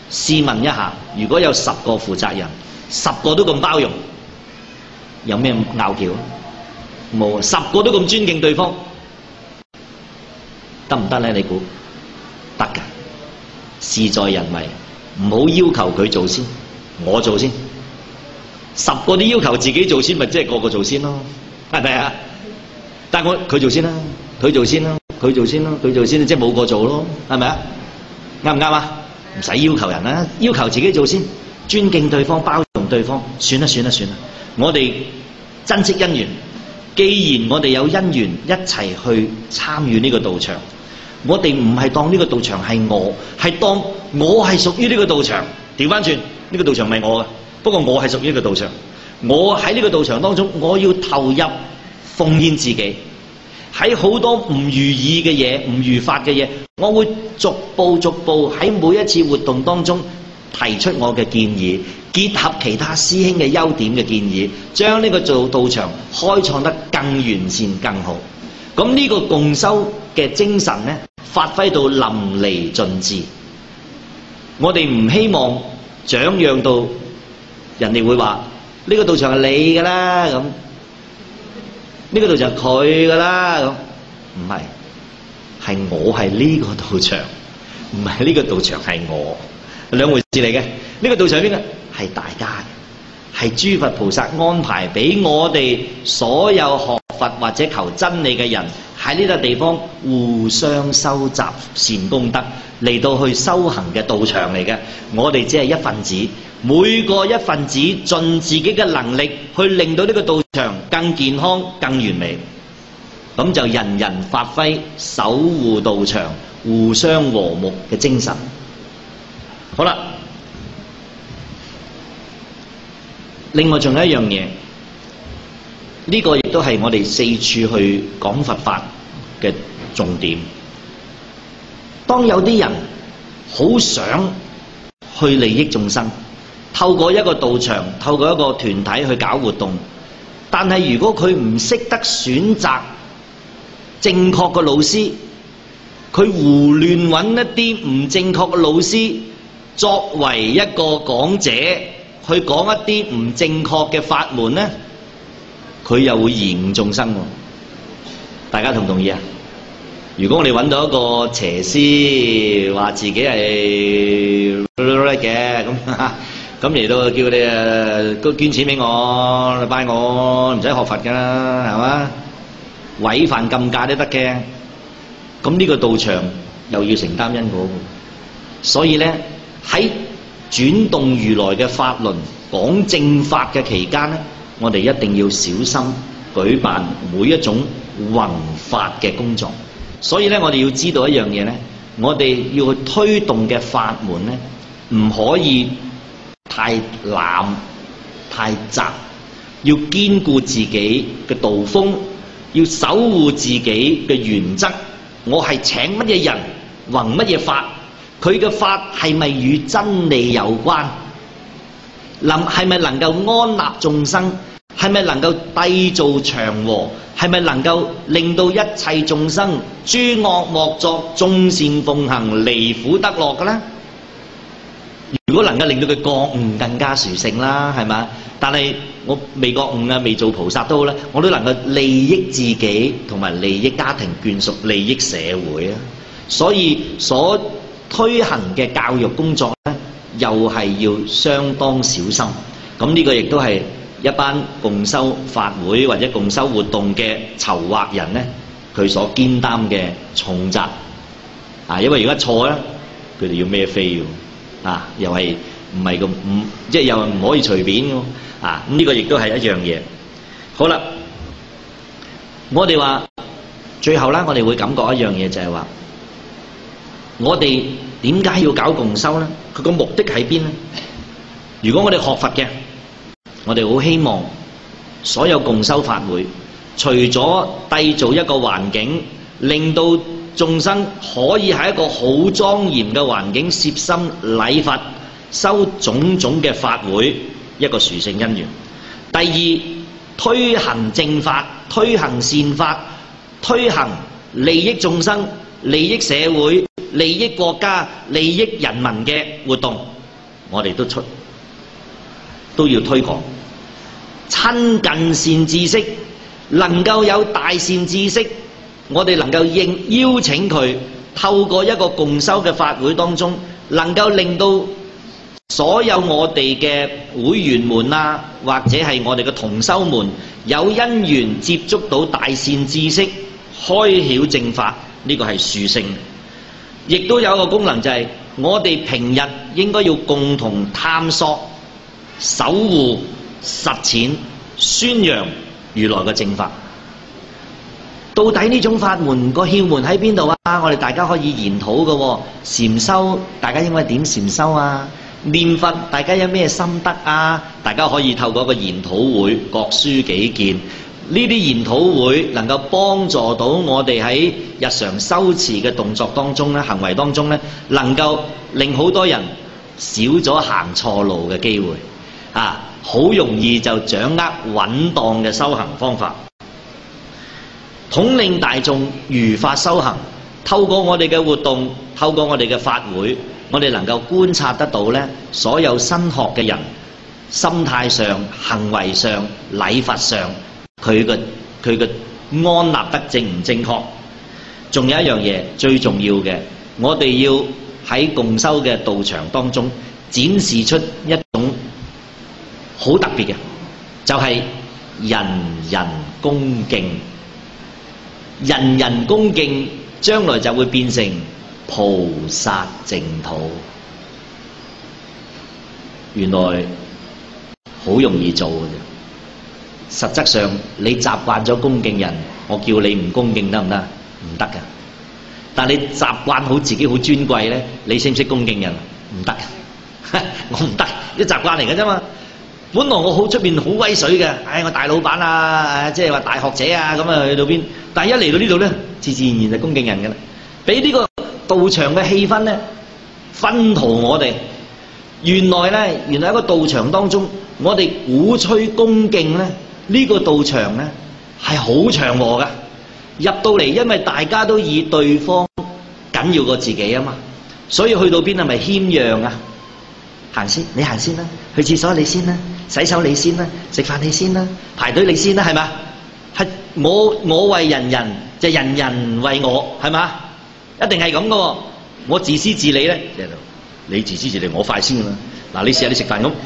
試問一下，如果有十個負責人，十個都咁包容，有咩拗撬？冇啊！十個都咁尊敬對方，得唔得咧？你估得㗎？事在人為，唔好要求佢做先，我做先。十個都要求自己做先，咪即係個個做先咯，係咪啊？但係我佢做先啦，佢做先啦，佢做先啦，佢做先，即係冇個做咯，係咪啊？啱唔啱啊？唔使要求人啦，要求自己做先，尊敬對方，包容對方，算啦算啦算啦。我哋珍惜姻緣，既然我哋有姻緣一齊去參與呢個道場，我哋唔係當呢個道場係我，係當我係屬於呢個道場。調翻轉，呢個道場唔係我嘅，不過我係屬於呢個道場。我喺呢個道場當中，我要投入奉獻自己。喺好多唔如意嘅嘢、唔如法嘅嘢，我會逐步逐步喺每一次活動當中提出我嘅建議，結合其他師兄嘅優點嘅建議，將呢個做道場開創得更完善、更好。咁呢個共修嘅精神呢，發揮到淋漓盡致。我哋唔希望長養到人哋會話呢個道場係你㗎啦咁。呢個道場佢噶啦咁，唔係，係我係呢個道場，唔係呢個道場係我，兩回事嚟嘅。呢個道場邊個係大家嘅，係諸佛菩薩安排俾我哋所有學佛或者求真理嘅人喺呢個地方互相收集善功德，嚟到去修行嘅道場嚟嘅。我哋只係一份子。每個一份子盡自己嘅能力去令到呢個道場更健康、更完美，咁就人人發揮守護道場、互相和睦嘅精神。好啦，另外仲有一樣嘢，呢個亦都係我哋四處去講佛法嘅重點。當有啲人好想去利益眾生，透過一個道場，透過一個團體去搞活動，但係如果佢唔識得選擇正確嘅老師，佢胡亂揾一啲唔正確嘅老師作為一個講者去講一啲唔正確嘅法門呢，佢又會延誤眾生喎。大家同唔同意啊？如果我哋揾到一個邪師，話自己係嘅咁。咁嚟到叫你誒捐錢俾我，拜我，唔使學佛㗎啦，係嘛？違犯禁戒都得嘅。咁呢個道場又要承擔因果，所以咧喺轉動如來嘅法輪講正法嘅期間咧，我哋一定要小心舉辦每一種弘法嘅工作。所以咧，我哋要知道一樣嘢咧，我哋要去推動嘅法門咧，唔可以太濫太窄，要堅固自己嘅道風，要守護自己嘅原則。我係請乜嘢人弘乜嘢法，佢嘅法係咪與真理有關？能係咪能夠安立眾生？係咪能夠締造祥和？係咪能夠令到一切眾生諸惡莫作，眾善奉行，離苦得樂嘅咧？如果能夠令到佢覺悟更加殊勝啦，係咪？但係我未覺悟啊，未做菩薩都好啦，我都能夠利益自己同埋利益家庭眷屬、利益社會啊。所以所推行嘅教育工作咧，又係要相當小心。咁呢個亦都係一班共修法會或者共修活動嘅籌劃人咧，佢所肩擔嘅重責啊。因為如果錯咧，佢哋要孭飛喎。啊，又係唔係咁唔即係又唔可以隨便嘅啊！咁、這、呢個亦都係一樣嘢。好啦，我哋話最後啦，我哋會感覺一樣嘢就係話，我哋點解要搞共修咧？佢個目的喺邊咧？如果我哋學佛嘅，我哋好希望所有共修法會，除咗締造一個環境，令到眾生可以喺一個好莊嚴嘅環境攝心禮佛修種種嘅法會，一個殊勝因緣。第二，推行正法，推行善法，推行利益眾生、利益社會、利益國家、利益人民嘅活動。 我哋都出都要推廣。親近善知識，能夠有大善知識，我哋能夠應邀請佢，透過一個共修嘅法會當中，能夠令到所有我哋嘅會員們啊，或者係我哋嘅同修們有因緣接觸到大善知識，開曉正法，呢個係殊勝。亦都有一個功能就係、是、我哋平日應該要共同探索、守護、實踐、宣揚如來嘅正法。到底呢種法門個竅門喺邊度啊？我哋大家可以研討嘅喎。禪修，大家應該點禪修啊？念佛，大家有咩心得啊？大家可以透過一個研討會，各抒己見。呢啲研討會能夠幫助到我哋喺日常修持嘅動作當中咧、行為當中咧，能夠令好多人少咗行錯路嘅機會啊！好容易就掌握穩當嘅修行方法。統領大眾如法修行，透過我哋嘅活動，透過我哋嘅法會，我哋能夠觀察得到咧，所有新學嘅人心態上、行為上、禮法上，佢嘅佢嘅安立得正唔正確？仲有一樣嘢最重要嘅，我哋要喺共修嘅道場當中展示出一種好特別嘅，就係人人恭敬。人人恭敬，將來就會變成菩薩淨土。原來好容易做嘅啫。實質上，你習慣咗恭敬人，我叫你唔恭敬得唔得？唔得㗎。但你習慣好自己好尊貴咧，你識唔識恭敬人？唔得㗎。我唔得，啲習慣嚟嘅啫嘛。本來我好出邊好威水嘅，唉、哎，我大老闆啊，即係話大學者啊，咁啊去到邊？但係一嚟到呢度咧，自自然然就恭敬人嘅啦。俾呢個道場嘅氣氛咧，熏陶我哋。原來咧，原來喺個道場當中，我哋鼓吹恭敬咧，呢、這個道場咧係好祥和噶。入到嚟，因為大家都以對方緊要過自己啊嘛，所以去到邊係咪謙讓啊？行先，你行先啦，去廁所你先啦，洗手你先啦，食飯你先啦，排隊你先啦，係嘛？係我我為人人，就人人為我，係嘛？一定係咁噶。我自私自利咧，你自私自利，我快先啦。嗱，你試下你食飯咁，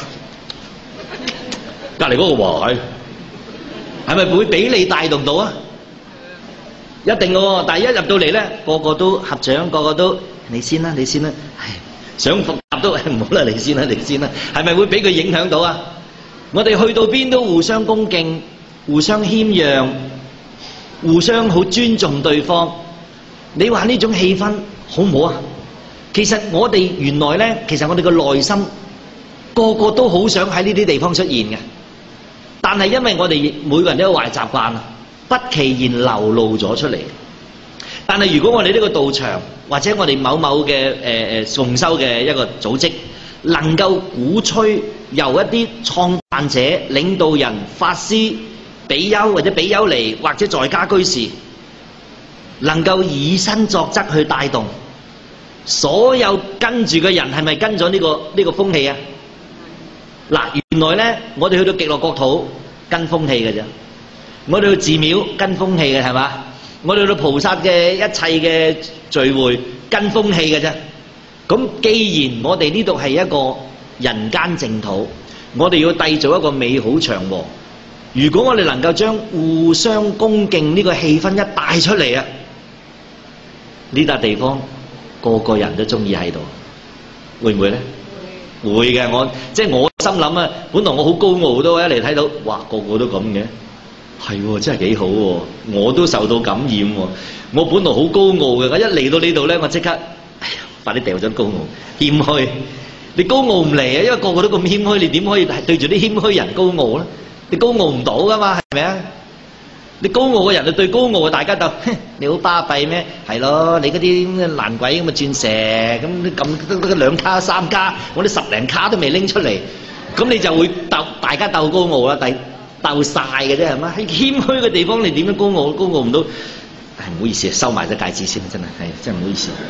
隔離嗰個話係，係咪會俾你帶動到啊？一定噶喎，但係一入到嚟咧，個個都合掌，個個都你先啦，你先啦，唉。想復習都唔好啦，你先啦，你先啦，係咪會俾佢影響到啊？我哋去到邊都互相恭敬、互相謙讓、互相好尊重對方。你話呢種氣氛好唔好啊？其實我哋原來咧，其實我哋個內心個個都好想喺呢啲地方出現嘅，但係因為我哋每個人都有壞習慣啊，不其然流露咗出嚟。但係如果我哋呢個道場或者我哋某某嘅誒誒共修嘅一個組織，能夠鼓吹由一啲創辦者、領導人、法師、比丘或者比丘尼或者在家居士，能夠以身作則去帶動所有跟住嘅人，係咪跟咗呢個呢個風氣啊？嗱，原來咧，我哋去到極樂國土跟風氣嘅啫，我哋去寺廟跟風氣嘅係嘛？我哋去到菩薩嘅一切嘅聚會跟風氣嘅啫。咁既然我哋呢度係一個人間淨土，我哋要締造一個美好祥和。如果我哋能夠將互相恭敬呢個氣氛一帶出嚟啊，呢笪地方個個人都中意喺度，會唔會咧？會嘅，我即係我心諗啊，本來我好高傲都一嚟睇到，哇，個個都咁嘅。係喎，真係幾好喎！我都受到感染喎。我本來好高傲嘅，我一嚟到呢度咧，我即刻，哎呀，快啲掉咗高傲，謙虛。你高傲唔嚟啊，因為個個都咁謙虛，你點可以對住啲謙虛人高傲咧？你高傲唔到噶嘛，係咪啊？你高傲嘅人就對高傲嘅大家就，你好巴閉咩？係咯，你嗰啲爛鬼咁嘅鑽石，咁你咁得兩卡三卡，我啲十零卡都未拎出嚟，咁你就會鬥大家鬥高傲啦，第。鬥晒嘅啫係嘛？喺謙虛嘅地方，你點樣高傲？高傲唔到，係唔好意思，收埋隻戒指先，真係係真係唔好意思。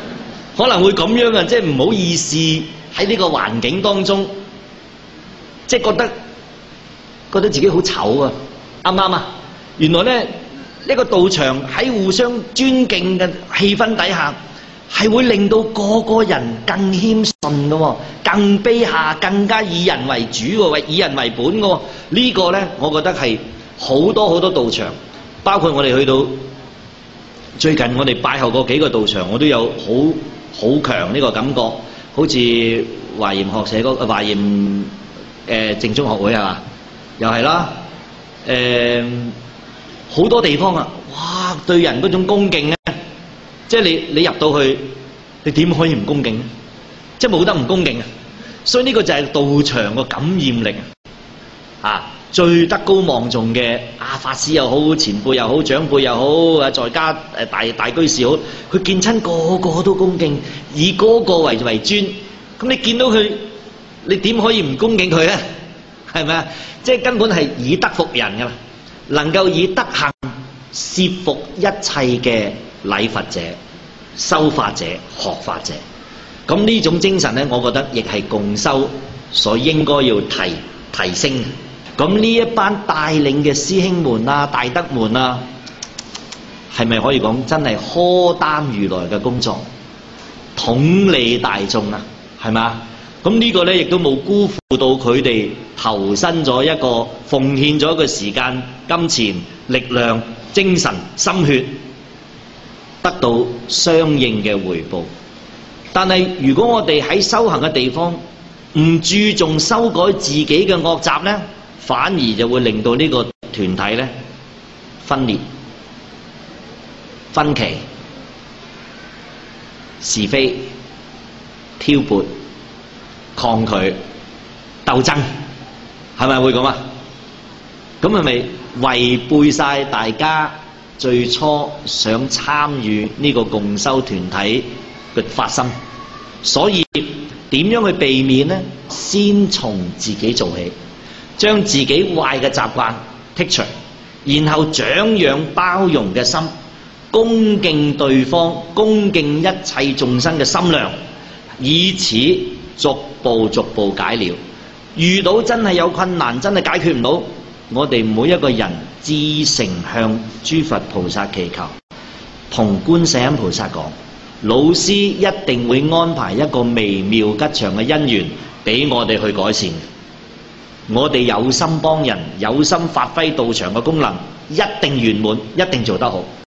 可能會咁樣啊，即係唔好意思喺呢個環境當中，即係覺得覺得自己好醜啊，啱唔啱啊？原來咧呢個道場喺互相尊敬嘅氣氛底下，係會令到個個人更謙遜嘅喎，更卑下，更加以人為主嘅，為以人為本嘅喎。呢個咧，我覺得係好多好多道場，包括我哋去到最近我哋拜後嗰幾個道場，我都有好好強呢個感覺。好似華嚴學社嗰個華嚴誒正宗學會係嘛，又係啦，誒好多地方啊，哇！對人嗰種恭敬咧，即係你你入到去，你點可以唔恭敬咧？即係冇得唔恭敬啊！所以呢個就係道場個感染力啊！最德高望重嘅啊法師又好，前輩又好，長輩又好，啊在家誒大大居士好，佢見親個個都恭敬，以嗰個為為尊。咁你見到佢，你點可以唔恭敬佢咧？係咪啊？即係根本係以德服人噶啦，能夠以德行攝服一切嘅禮佛者、修法者、學法者。咁呢種精神咧，我覺得亦係共修所應該要提提升嘅。咁呢一班帶領嘅師兄們啊、大德們啊，係咪可以講真係荷擔如來嘅工作，統理大眾啊？係咪？咁呢個咧亦都冇辜負到佢哋投身咗一個奉獻咗一個時間、金錢、力量、精神、心血，得到相應嘅回報。但係如果我哋喺修行嘅地方唔注重修改自己嘅惡習咧，反而就會令到呢個團體咧分裂、分歧、是非、挑撥、抗拒、鬥爭，係咪會咁啊？咁係咪違背晒大家最初想參與呢個共修團體嘅發心？所以點樣去避免呢？先從自己做起，將自己壞嘅習慣剔除，然後長養包容嘅心，恭敬對方，恭敬一切眾生嘅心量，以此逐步逐步解了。遇到真係有困難，真係解決唔到，我哋每一個人至誠向諸佛菩薩祈求，同觀世音菩薩講，老師一定會安排一個微妙吉祥嘅因緣俾我哋去改善。我哋有心幫人，有心發揮道場嘅功能，一定圓滿，一定做得好。